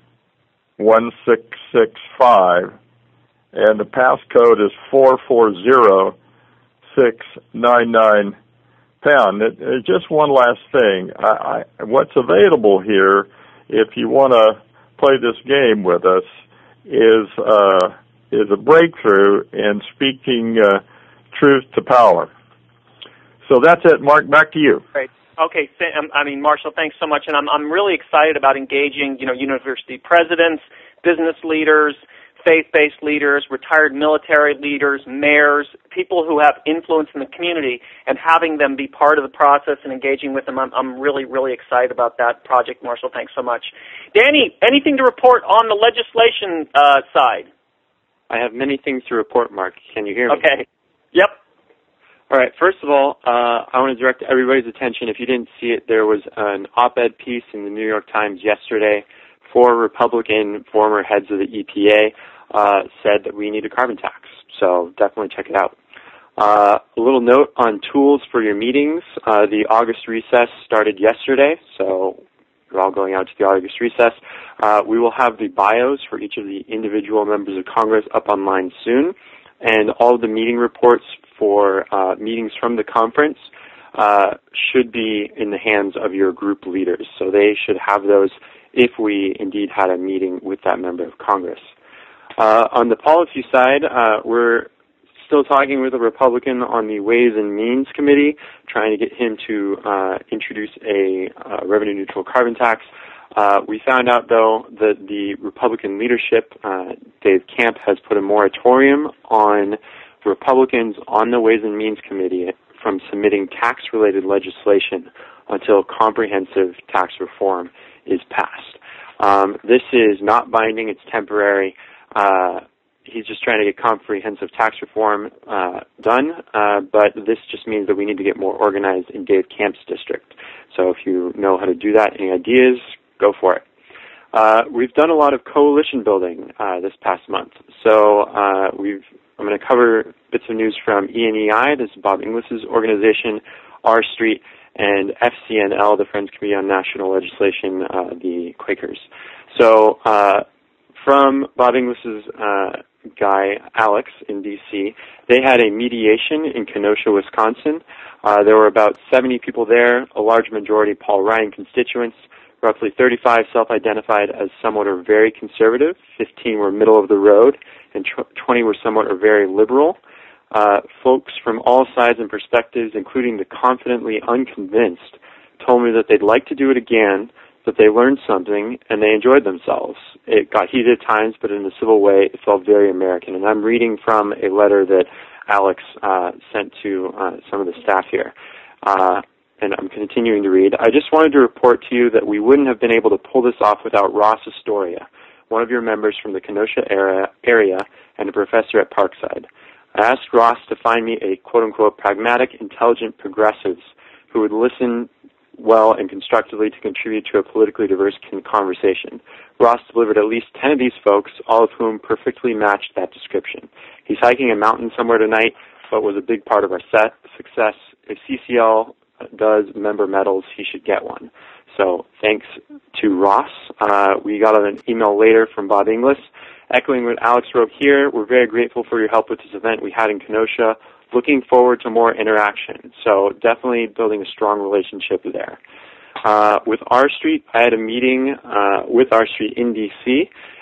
one six six five, and the passcode is four four zero six nine nine pound. It, it, just one last thing. I, I, what's available here, if you want to play this game with us, is uh, is a breakthrough in speaking uh, truth to power. So that's it, Mark. Back to you. Great. Okay, I mean, Marshall, thanks so much, and I'm I'm really excited about engaging, you know, university presidents, business leaders, faith-based leaders, retired military leaders, mayors, people who have influence in the community, and having them be part of the process and engaging with them. I'm I'm really really excited about that project, Marshall. Thanks so much, Danny. Anything to report on the legislation uh, side? I have many things to report, Mark. Can you hear me? Okay. Yep. All right, first of all, uh, I want to direct everybody's attention. If you didn't see it, there was an op-ed piece in the New York Times yesterday. Four Republican former heads of the E P A uh, said that we need a carbon tax, so definitely check it out. Uh, a little note on tools for your meetings. Uh, the August recess started yesterday, so you're all going out to the August recess. Uh, we will have the bios for each of the individual members of Congress up online soon, and all of the meeting reports for uh, meetings from the conference uh, should be in the hands of your group leaders. So they should have those if we indeed had a meeting with that member of Congress. Uh, on the policy side, uh, we're still talking with a Republican on the Ways and Means Committee, trying to get him to uh, introduce a uh, revenue-neutral carbon tax. Uh, we found out, though, that the Republican leadership, uh, Dave Camp, has put a moratorium on Republicans on the Ways and Means Committee from submitting tax-related legislation until comprehensive tax reform is passed. Um, this is not binding. It's temporary. Uh, he's just trying to get comprehensive tax reform uh, done, uh, but this just means that we need to get more organized in Dave Camp's district. So if you know how to do that, any ideas, go for it. Uh, we've done a lot of coalition building uh, this past month. So uh, we've I'm going to cover bits of news from E N E I, this is Bob Inglis's organization, R Street, and F C N L, the Friends Committee on National Legislation, uh, the Quakers. So uh, from Bob Inglis's uh, guy, Alex, in D C, they had a mediation in Kenosha, Wisconsin. Uh, there were about seventy people there, a large majority Paul Ryan constituents. Roughly thirty-five self-identified as somewhat or very conservative, fifteen were middle of the road, and twenty were somewhat or very liberal. Uh, folks from all sides and perspectives, including the confidently unconvinced, told me that they'd like to do it again, that they learned something, and they enjoyed themselves. It got heated at times, but in a civil way, it felt very American. And I'm reading from a letter that Alex uh, sent to uh, some of the staff here. Uh, and I'm continuing to read. I just wanted to report to you that we wouldn't have been able to pull this off without Ross Astoria, one of your members from the Kenosha area, area and a professor at Parkside. I asked Ross to find me a quote-unquote pragmatic, intelligent progressives who would listen well and constructively to contribute to a politically diverse conversation. Ross delivered at least ten of these folks, all of whom perfectly matched that description. He's hiking a mountain somewhere tonight, but was a big part of our set success. If C C L does member medals, he should get one. So thanks to Ross. Uh, we got an email later from Bob Inglis, echoing what Alex wrote here. We're very grateful for your help with this event we had in Kenosha. Looking forward to more interaction. So definitely building a strong relationship there. Uh, with R Street, I had a meeting uh, with R Street in D C,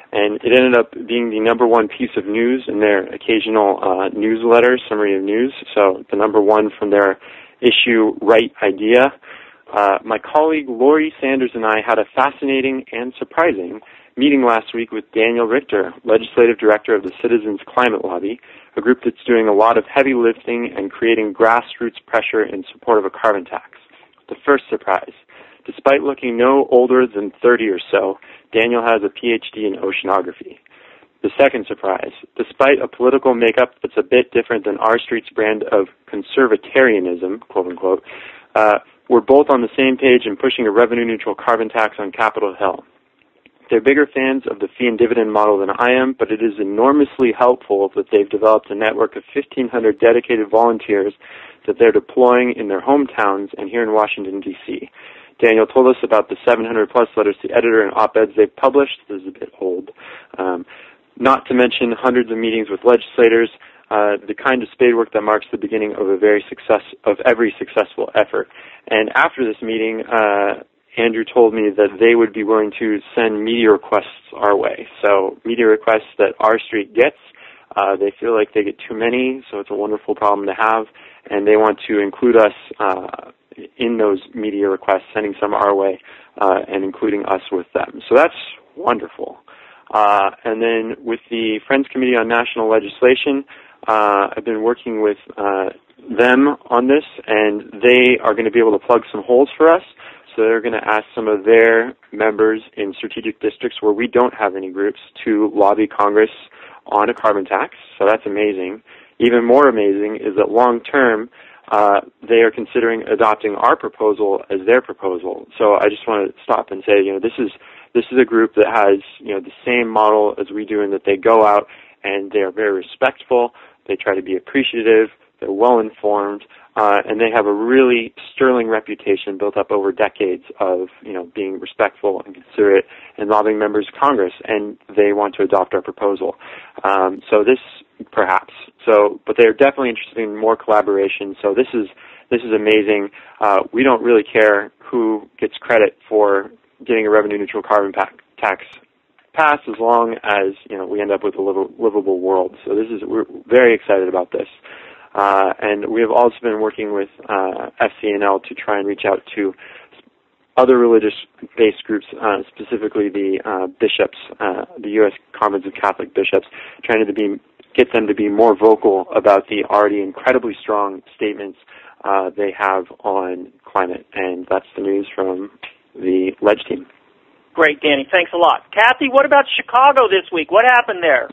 And it ended up being the number one piece of news in their occasional uh, newsletter, summary of news. So the number one from their issue, Right Idea. Uh, my colleague Lori Sanders and I had a fascinating and surprising meeting last week with Daniel Richter, Legislative Director of the Citizens Climate Lobby, a group that's doing a lot of heavy lifting and creating grassroots pressure in support of a carbon tax. The first surprise. Despite looking no older than thirty or so, Daniel has a P H D in oceanography. The second surprise. Despite a political makeup that's a bit different than R Street's brand of conservatarianism, quote unquote, uh, we're both on the same page in pushing a revenue-neutral carbon tax on Capitol Hill. They're bigger fans of the fee and dividend model than I am, but it is enormously helpful that they've developed a network of fifteen hundred dedicated volunteers that they're deploying in their hometowns and here in Washington, D C Daniel told us about the seven hundred plus letters to editor and op-eds they've published. This is a bit old. Um, not to mention hundreds of meetings with legislators, uh, the kind of spade work that marks the beginning of a very success of every successful effort. And after this meeting, uh, Andrew told me that they would be willing to send media requests our way. So media requests that R Street gets, uh, they feel like they get too many, so it's a wonderful problem to have, and they want to include us uh, in those media requests, sending some our way, uh, and including us with them. So that's wonderful. Uh, and then with the Friends Committee on National Legislation, uh, I've been working with uh, them on this, and they are going to be able to plug some holes for us. So they're going to ask some of their members in strategic districts where we don't have any groups to lobby Congress on a carbon tax. So that's amazing. Even more amazing is that long term, uh, they are considering adopting our proposal as their proposal. So I just want to stop and say, you know, this is this is a group that has, you know, the same model as we do in that they go out and they are very respectful. They try to be appreciative. They're well informed. Uh, and they have a really sterling reputation built up over decades of, you know, being respectful and considerate and lobbying members of Congress, and they want to adopt our proposal. Um, so this, perhaps. So, but they're definitely interested in more collaboration. So this is this is amazing. Uh, we don't really care who gets credit for getting a revenue-neutral carbon tax passed, as long as, you know, we end up with a livable world. So this is we're very excited about this. Uh, and we have also been working with uh, F C N L to try and reach out to other religious-based groups, uh, specifically the uh, bishops, uh, the U S Conference of Catholic Bishops, trying to be get them to be more vocal about the already incredibly strong statements uh, they have on climate. And that's the news from the Ledge team. Great, Danny. Thanks a lot. Kathy, what about Chicago this week? What happened there?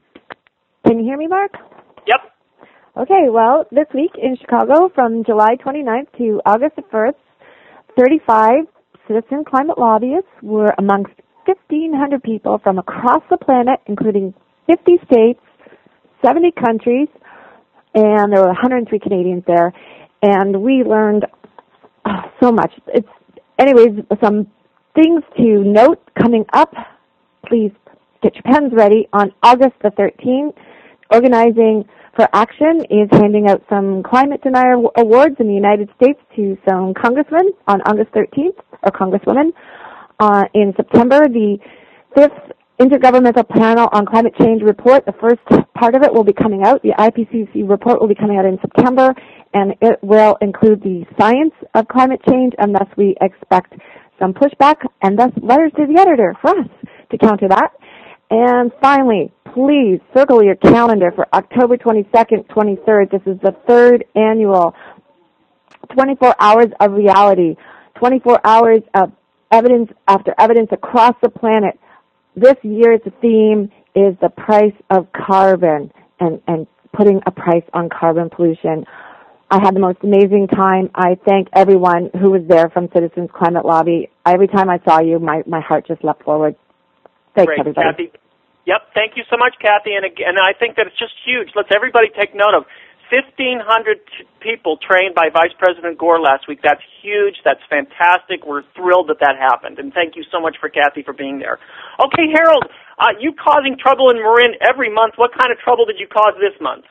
Can you hear me, Mark? Yep. Okay, well, this week in Chicago, from July twenty-ninth to August the first, thirty-five citizen climate lobbyists were amongst fifteen hundred people from across the planet, including fifty states, seventy countries, and there were one hundred three Canadians there, and we learned oh, so much. It's, anyways, some things to note coming up. Please get your pens ready. On August the thirteenth, Organizing for Action is handing out some climate denier awards in the United States to some congressmen on August thirteenth, or congresswomen. Uh, in September, the fifth Intergovernmental Panel on Climate Change report, the first part of it will be coming out. The I P C C report will be coming out in September, and it will include the science of climate change, and thus we expect some pushback, and thus letters to the editor for us to counter that. And finally, please circle your calendar for October twenty-second, twenty-third. This is the third annual twenty-four hours of reality, twenty-four hours of evidence after evidence across the planet. This year's theme is the price of carbon and, and putting a price on carbon pollution. I had the most amazing time. I thank everyone who was there from Citizens Climate Lobby. Every time I saw you, my, my heart just leapt forward. Thanks, Great, everybody. Kathy. Yep, thank you so much, Kathy. And again, I think that it's just huge. Let's everybody take note of fifteen hundred t- people trained by Vice President Gore last week. That's huge. That's fantastic. We're thrilled that that happened. And thank you so much for Kathy for being there. Okay, Harold, uh, you causing trouble in Marin every month. What kind of trouble did you cause this month?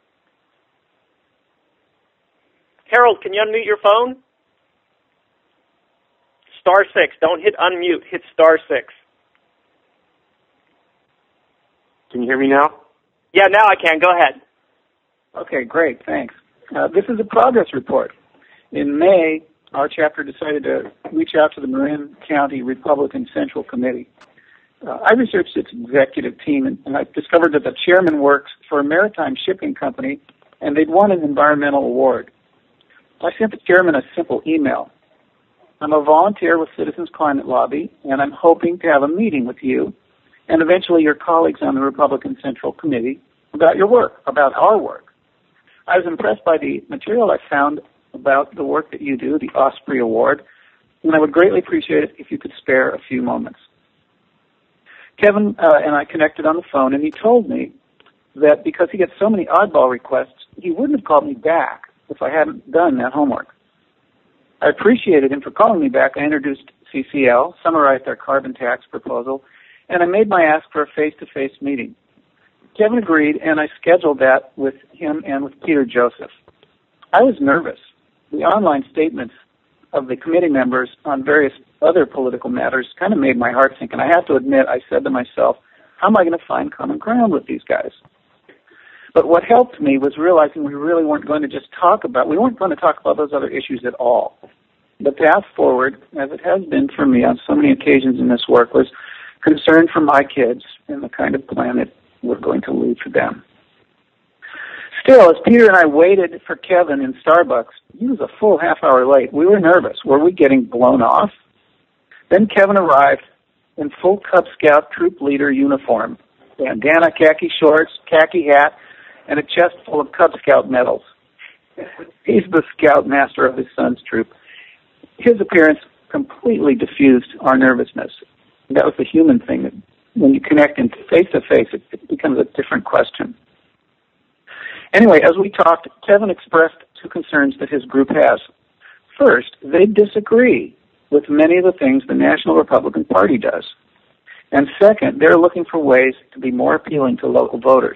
Harold, can you unmute your phone? Star six. Don't hit unmute. Hit star six. Can you hear me now? Yeah, now I can. Go ahead. Okay, great. Thanks. Uh, this is a progress report. In May, our chapter decided to reach out to the Marin County Republican Central Committee. Uh, I researched its executive team, and, and I discovered that the chairman works for a maritime shipping company, and they'd won an environmental award. I sent the chairman a simple email. I'm a volunteer with Citizens Climate Lobby, and I'm hoping to have a meeting with you and eventually your colleagues on the Republican Central Committee about your work, about our work. I was impressed by the material I found about the work that you do, the Osprey Award, and I would greatly appreciate it if you could spare a few moments. Kevin uh, and I connected on the phone, and he told me that because he gets so many oddball requests, he wouldn't have called me back if I hadn't done that homework. I appreciated him for calling me back. I introduced C C L, summarized our carbon tax proposal, and I made my ask for a face-to-face meeting. Kevin agreed, and I scheduled that with him and with Peter Joseph. I was nervous. The online statements of the committee members on various other political matters kind of made my heart sink, and I have to admit, I said to myself, how am I going to find common ground with these guys? But what helped me was realizing we really weren't going to just talk about, we weren't going to talk about those other issues at all. The path forward, as it has been for me on so many occasions in this work, was concern for my kids and the kind of planet we're going to leave for them. Still, as Peter and I waited for Kevin in Starbucks, he was a full half hour late. We were nervous. Were we getting blown off? Then Kevin arrived in full Cub Scout troop leader uniform, bandana, khaki shorts, khaki hat, and a chest full of Cub Scout medals. He's the scout master of his son's troop. His appearance completely diffused our nervousness. That was the human thing. That when you connect in face-to-face, it, it becomes a different question. Anyway, as we talked, Kevin expressed two concerns that his group has. First, they disagree with many of the things the National Republican Party does. And second, they're looking for ways to be more appealing to local voters.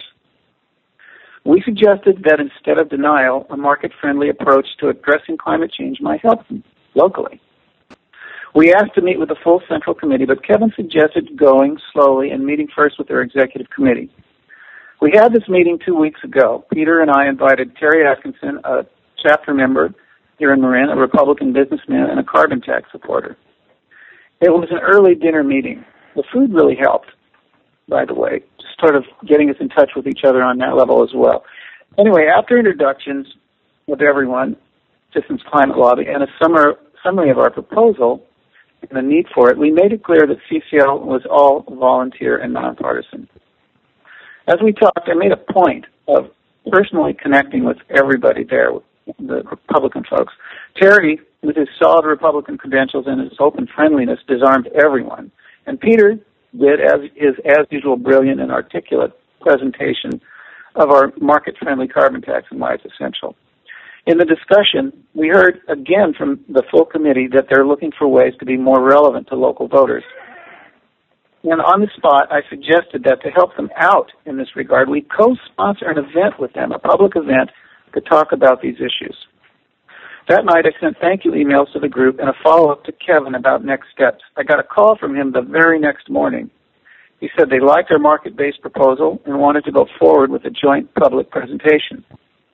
We suggested that instead of denial, a market-friendly approach to addressing climate change might help them locally. We asked to meet with the full Central Committee, but Kevin suggested going slowly and meeting first with their executive committee. We had this meeting two weeks ago. Peter and I invited Terry Atkinson, a chapter member here in Marin, a Republican businessman, and a carbon tax supporter. It was an early dinner meeting. The food really helped, by the way, just sort of getting us in touch with each other on that level as well. Anyway, after introductions with everyone, Citizens Climate Lobby, and a summer, summary of our proposal and the need for it, we made it clear that C C L was all volunteer and nonpartisan. As we talked, I made a point of personally connecting with everybody there, with the Republican folks. Terry, with his solid Republican credentials and his open friendliness, disarmed everyone. And Peter did as his as usual brilliant and articulate presentation of our market-friendly carbon tax and why it's essential. In the discussion, we heard again from the full committee that they're looking for ways to be more relevant to local voters. And on the spot, I suggested that to help them out in this regard, we co-sponsor an event with them, a public event, to talk about these issues. That night, I sent thank you emails to the group and a follow-up to Kevin about next steps. I got a call from him the very next morning. He said they liked our market-based proposal and wanted to go forward with a joint public presentation.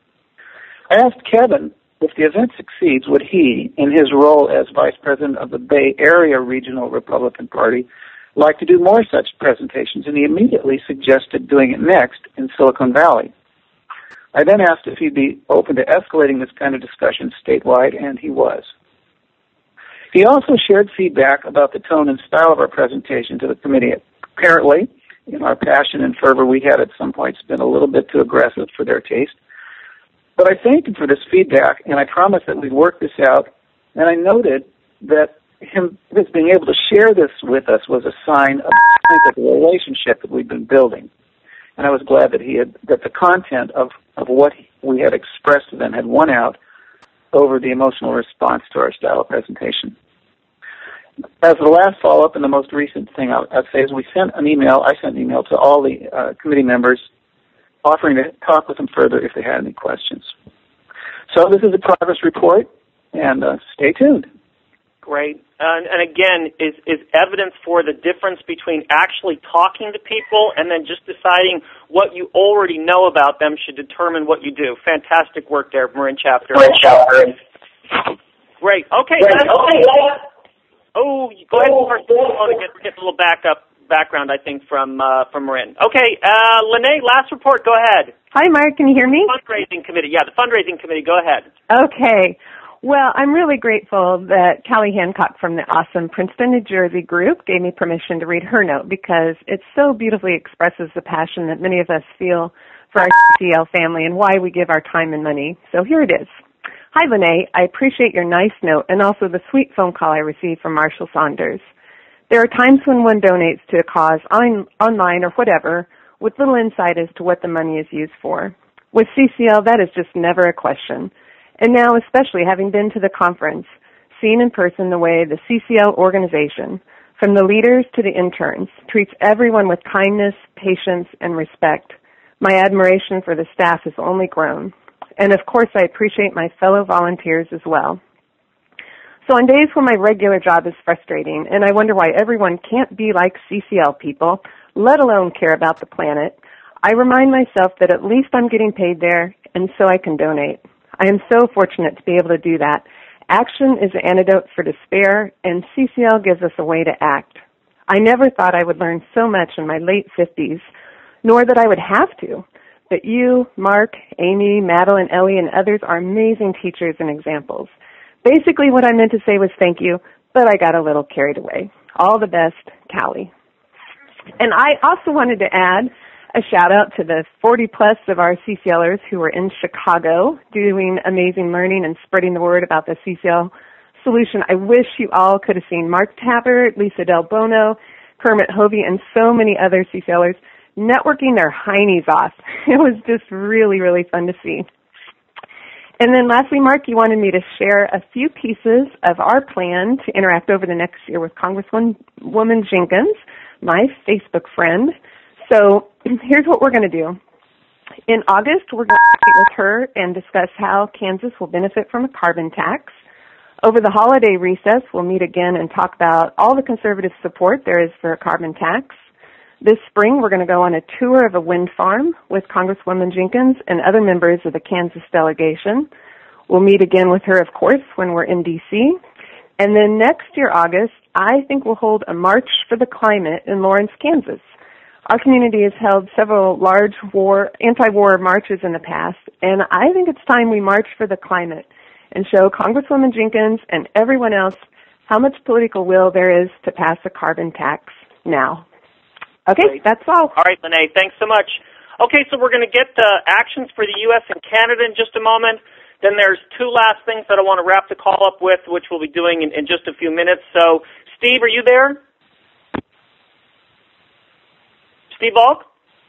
I asked Kevin if the event succeeds, would he, in his role as vice president of the Bay Area Regional Republican Party, like to do more such presentations, and he immediately suggested doing it next in Silicon Valley. I then asked if he'd be open to escalating this kind of discussion statewide, and he was. He also shared feedback about the tone and style of our presentation to the committee. Apparently, in our passion and fervor, we had at some points been a little bit too aggressive for their taste. But I thanked him for this feedback, and I promised that we'd work this out, and I noted that him his being able to share this with us was a sign of the relationship that we've been building. And I was glad that he had that the content of, of what we had expressed to them had won out over the emotional response to our style of presentation. As the last follow-up and the most recent thing I'd say is we sent an email, I sent an email to all the uh, committee members offering to talk with them further if they had any questions. So this is a progress report, and uh, stay tuned. great. And, and again, is, is evidence for the difference between actually talking to people and then just deciding what you already know about them should determine what you do. Fantastic work there, Marin Chapter. Marin Chapter. Great. Okay. Great. Okay. Oh, go ahead first. I want to get, get a little backup background, I think, from uh, from Marin. Okay, uh, Lene, last report. Go ahead. Hi, Mark. Can you hear me? Fundraising committee. Yeah, the fundraising committee. Go ahead. Okay. Well, I'm really grateful that Callie Hancock from the awesome Princeton, New Jersey group gave me permission to read her note because it so beautifully expresses the passion that many of us feel for our C C L family and why we give our time and money. So here it is. Hi, Lene. I appreciate your nice note and also the sweet phone call I received from Marshall Saunders. There are times when one donates to a cause on, online or whatever with little insight as to what the money is used for. With C C L, that is just never a question. And now, especially having been to the conference, seen in person the way the C C L organization, from the leaders to the interns, treats everyone with kindness, patience, and respect, my admiration for the staff has only grown. And of course, I appreciate my fellow volunteers as well. So on days when my regular job is frustrating and I wonder why everyone can't be like C C L people, let alone care about the planet, I remind myself that at least I'm getting paid there and so I can donate. I am so fortunate to be able to do that. Action is the antidote for despair, and C C L gives us a way to act. I never thought I would learn so much in my late fifties, nor that I would have to. But you, Mark, Amy, Madeline, Ellie, and others are amazing teachers and examples. Basically, what I meant to say was thank you, but I got a little carried away. All the best, Callie. And I also wanted to add a shout-out to the forty plus of our CCLers who were in Chicago doing amazing learning and spreading the word about the C C L solution. I wish you all could have seen Mark Tappert, Lisa Del Bono, Kermit Hovey, and so many other CCLers networking their heinies off. It was just really, really fun to see. And then lastly, Mark, you wanted me to share a few pieces of our plan to interact over the next year with Congresswoman Jenkins, my Facebook friend. So here's what we're going to do. In August, we're going to meet with her and discuss how Kansas will benefit from a carbon tax. Over the holiday recess, we'll meet again and talk about all the conservative support there is for a carbon tax. This spring, we're going to go on a tour of a wind farm with Congresswoman Jenkins and other members of the Kansas delegation. We'll meet again with her, of course, when we're in D C. And then next year, August, I think we'll hold a March for the Climate in Lawrence, Kansas. Our community has held several large war, anti-war marches in the past, and I think it's time we march for the climate and show Congresswoman Jenkins and everyone else how much political will there is to pass a carbon tax now. Okay, Great. That's all. All right, Lene, thanks so much. Okay, so we're going to get uh, actions for the U S and Canada in just a moment. Then there's two last things that I want to wrap the call up with, which we'll be doing in, in just a few minutes. So, Steve, are you there? Steve Volk?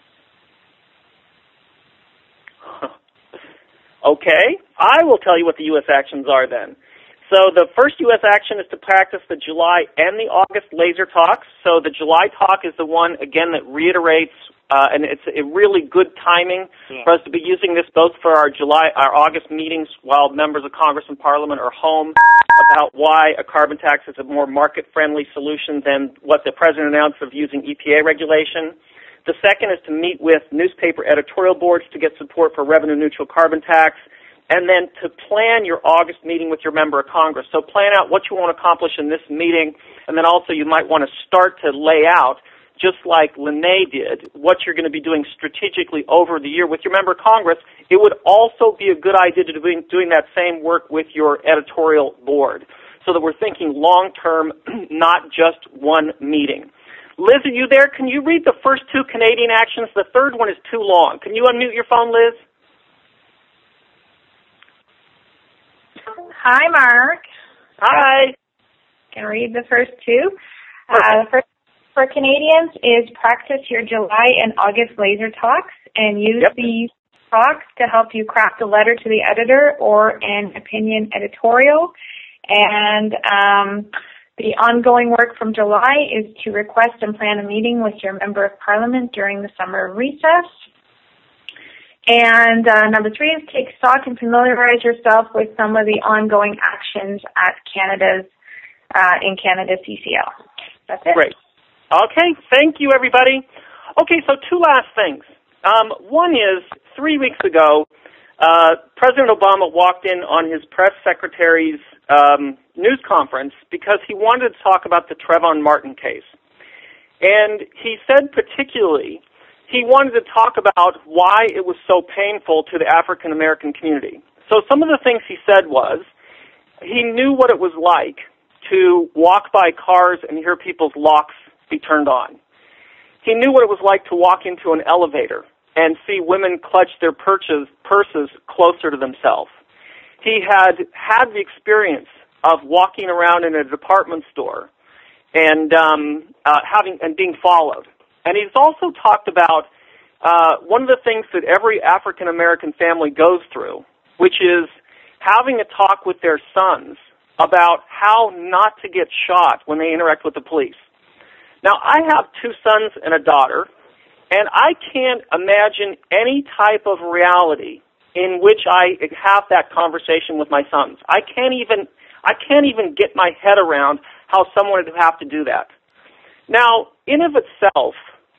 Okay, I will tell you what the U S actions are then. So the first U S action is to practice the July and the August laser talks. So the July talk is the one, again, that reiterates, uh, and it's a really good timing yeah. for us to be using this both for our July, our August meetings while members of Congress and Parliament are home, about why a carbon tax is a more market-friendly solution than what the President announced of using E P A regulation. The second is to meet with newspaper editorial boards to get support for revenue-neutral carbon tax, and then to plan your August meeting with your member of Congress. So plan out what you want to accomplish in this meeting, and then also you might want to start to lay out, just like Lene did, what you're going to be doing strategically over the year with your member of Congress. It would also be a good idea to be doing that same work with your editorial board, so that we're thinking long-term, not just one meeting. Liz, are you there? Can you read the first two Canadian actions? The third one is too long. Can you unmute your phone, Liz? Hi, Mark. Hi. Can I read the first two? Uh, the first for Canadians is practice your July and August laser talks and use yep. these talks to help you craft a letter to the editor or an opinion editorial. And um, the ongoing work from July is to request and plan a meeting with your member of Parliament during the summer recess. And uh, number three is take stock and familiarize yourself with some of the ongoing actions at Canada's uh, in Canada C C L. That's it. Great. Okay, thank you, everybody. Okay, so two last things. Um, one is, three weeks ago, uh, President Obama walked in on his press secretary's um, news conference because he wanted to talk about the Trayvon Martin case. And he said particularly he wanted to talk about why it was so painful to the African American community. So some of the things he said was he knew what it was like to walk by cars and hear people's locks be turned on. He knew what it was like to walk into an elevator and see women clutch their purses, purses closer to themselves. He had had the experience of walking around in a department store and um, uh, having and being followed. And he's also talked about uh, one of the things that every African American family goes through, which is having a talk with their sons about how not to get shot when they interact with the police. Now, I have two sons and a daughter, and I can't imagine any type of reality in which I have that conversation with my sons. I can't even I can't even get my head around how someone would have to do that. Now, in of itself,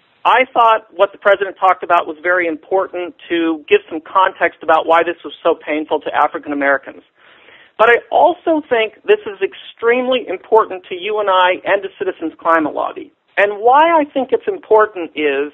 I thought what the President talked about was very important to give some context about why this was so painful to African Americans. But I also think this is extremely important to you and I and to Citizens Climate Lobby. And why I think it's important is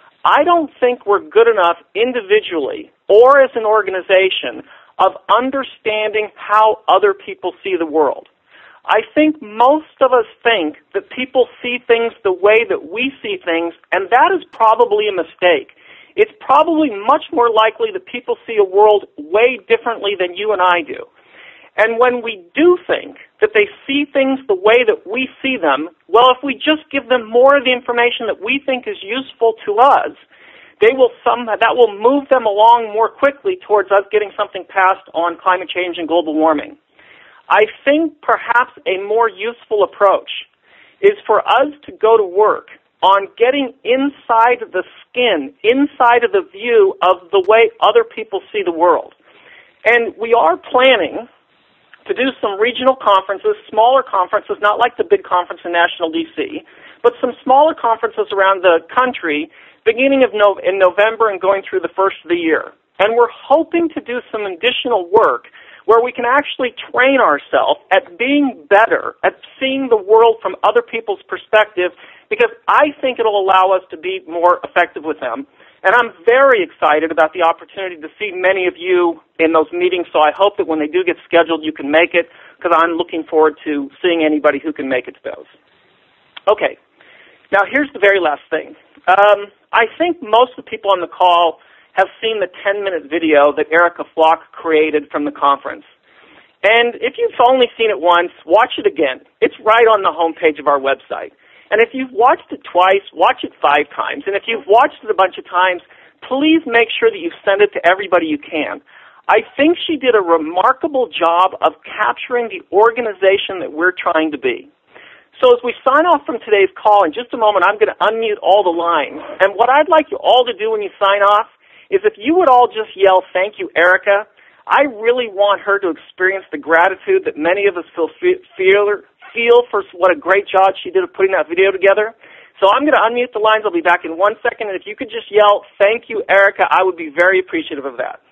I don't think we're good enough individually or as an organization of understanding how other people see the world. I think most of us think that people see things the way that we see things, and that is probably a mistake. It's probably much more likely that people see a world way differently than you and I do. And when we do think that they see things the way that we see them, well, if we just give them more of the information that we think is useful to us, they will some, that will move them along more quickly towards us getting something passed on climate change and global warming. I think perhaps a more useful approach is for us to go to work on getting inside the skin, inside of the view of the way other people see the world. And we are planning to do some regional conferences, smaller conferences, not like the big conference in National D C, but some smaller conferences around the country beginning of no- in November and going through the first of the year. And we're hoping to do some additional work where we can actually train ourselves at being better, at seeing the world from other people's perspective, because I think it'll allow us to be more effective with them. And I'm very excited about the opportunity to see many of you in those meetings, so I hope that when they do get scheduled, you can make it, because I'm looking forward to seeing anybody who can make it to those. Okay, now here's the very last thing. Um, I think most of the people on the call have seen the ten-minute video that Erica Flock created from the conference. And if you've only seen it once, watch it again. It's right on the homepage of our website. And if you've watched it twice, watch it five times. And if you've watched it a bunch of times, please make sure that you send it to everybody you can. I think she did a remarkable job of capturing the organization that we're trying to be. So as we sign off from today's call, in just a moment, I'm going to unmute all the lines. And what I'd like you all to do when you sign off is if you would all just yell, "Thank you, Erica." I really want her to experience the gratitude that many of us feel, feel, feel for what a great job she did of putting that video together. So I'm going to unmute the lines. I'll be back in one second. And if you could just yell, "Thank you, Erica," I would be very appreciative of that.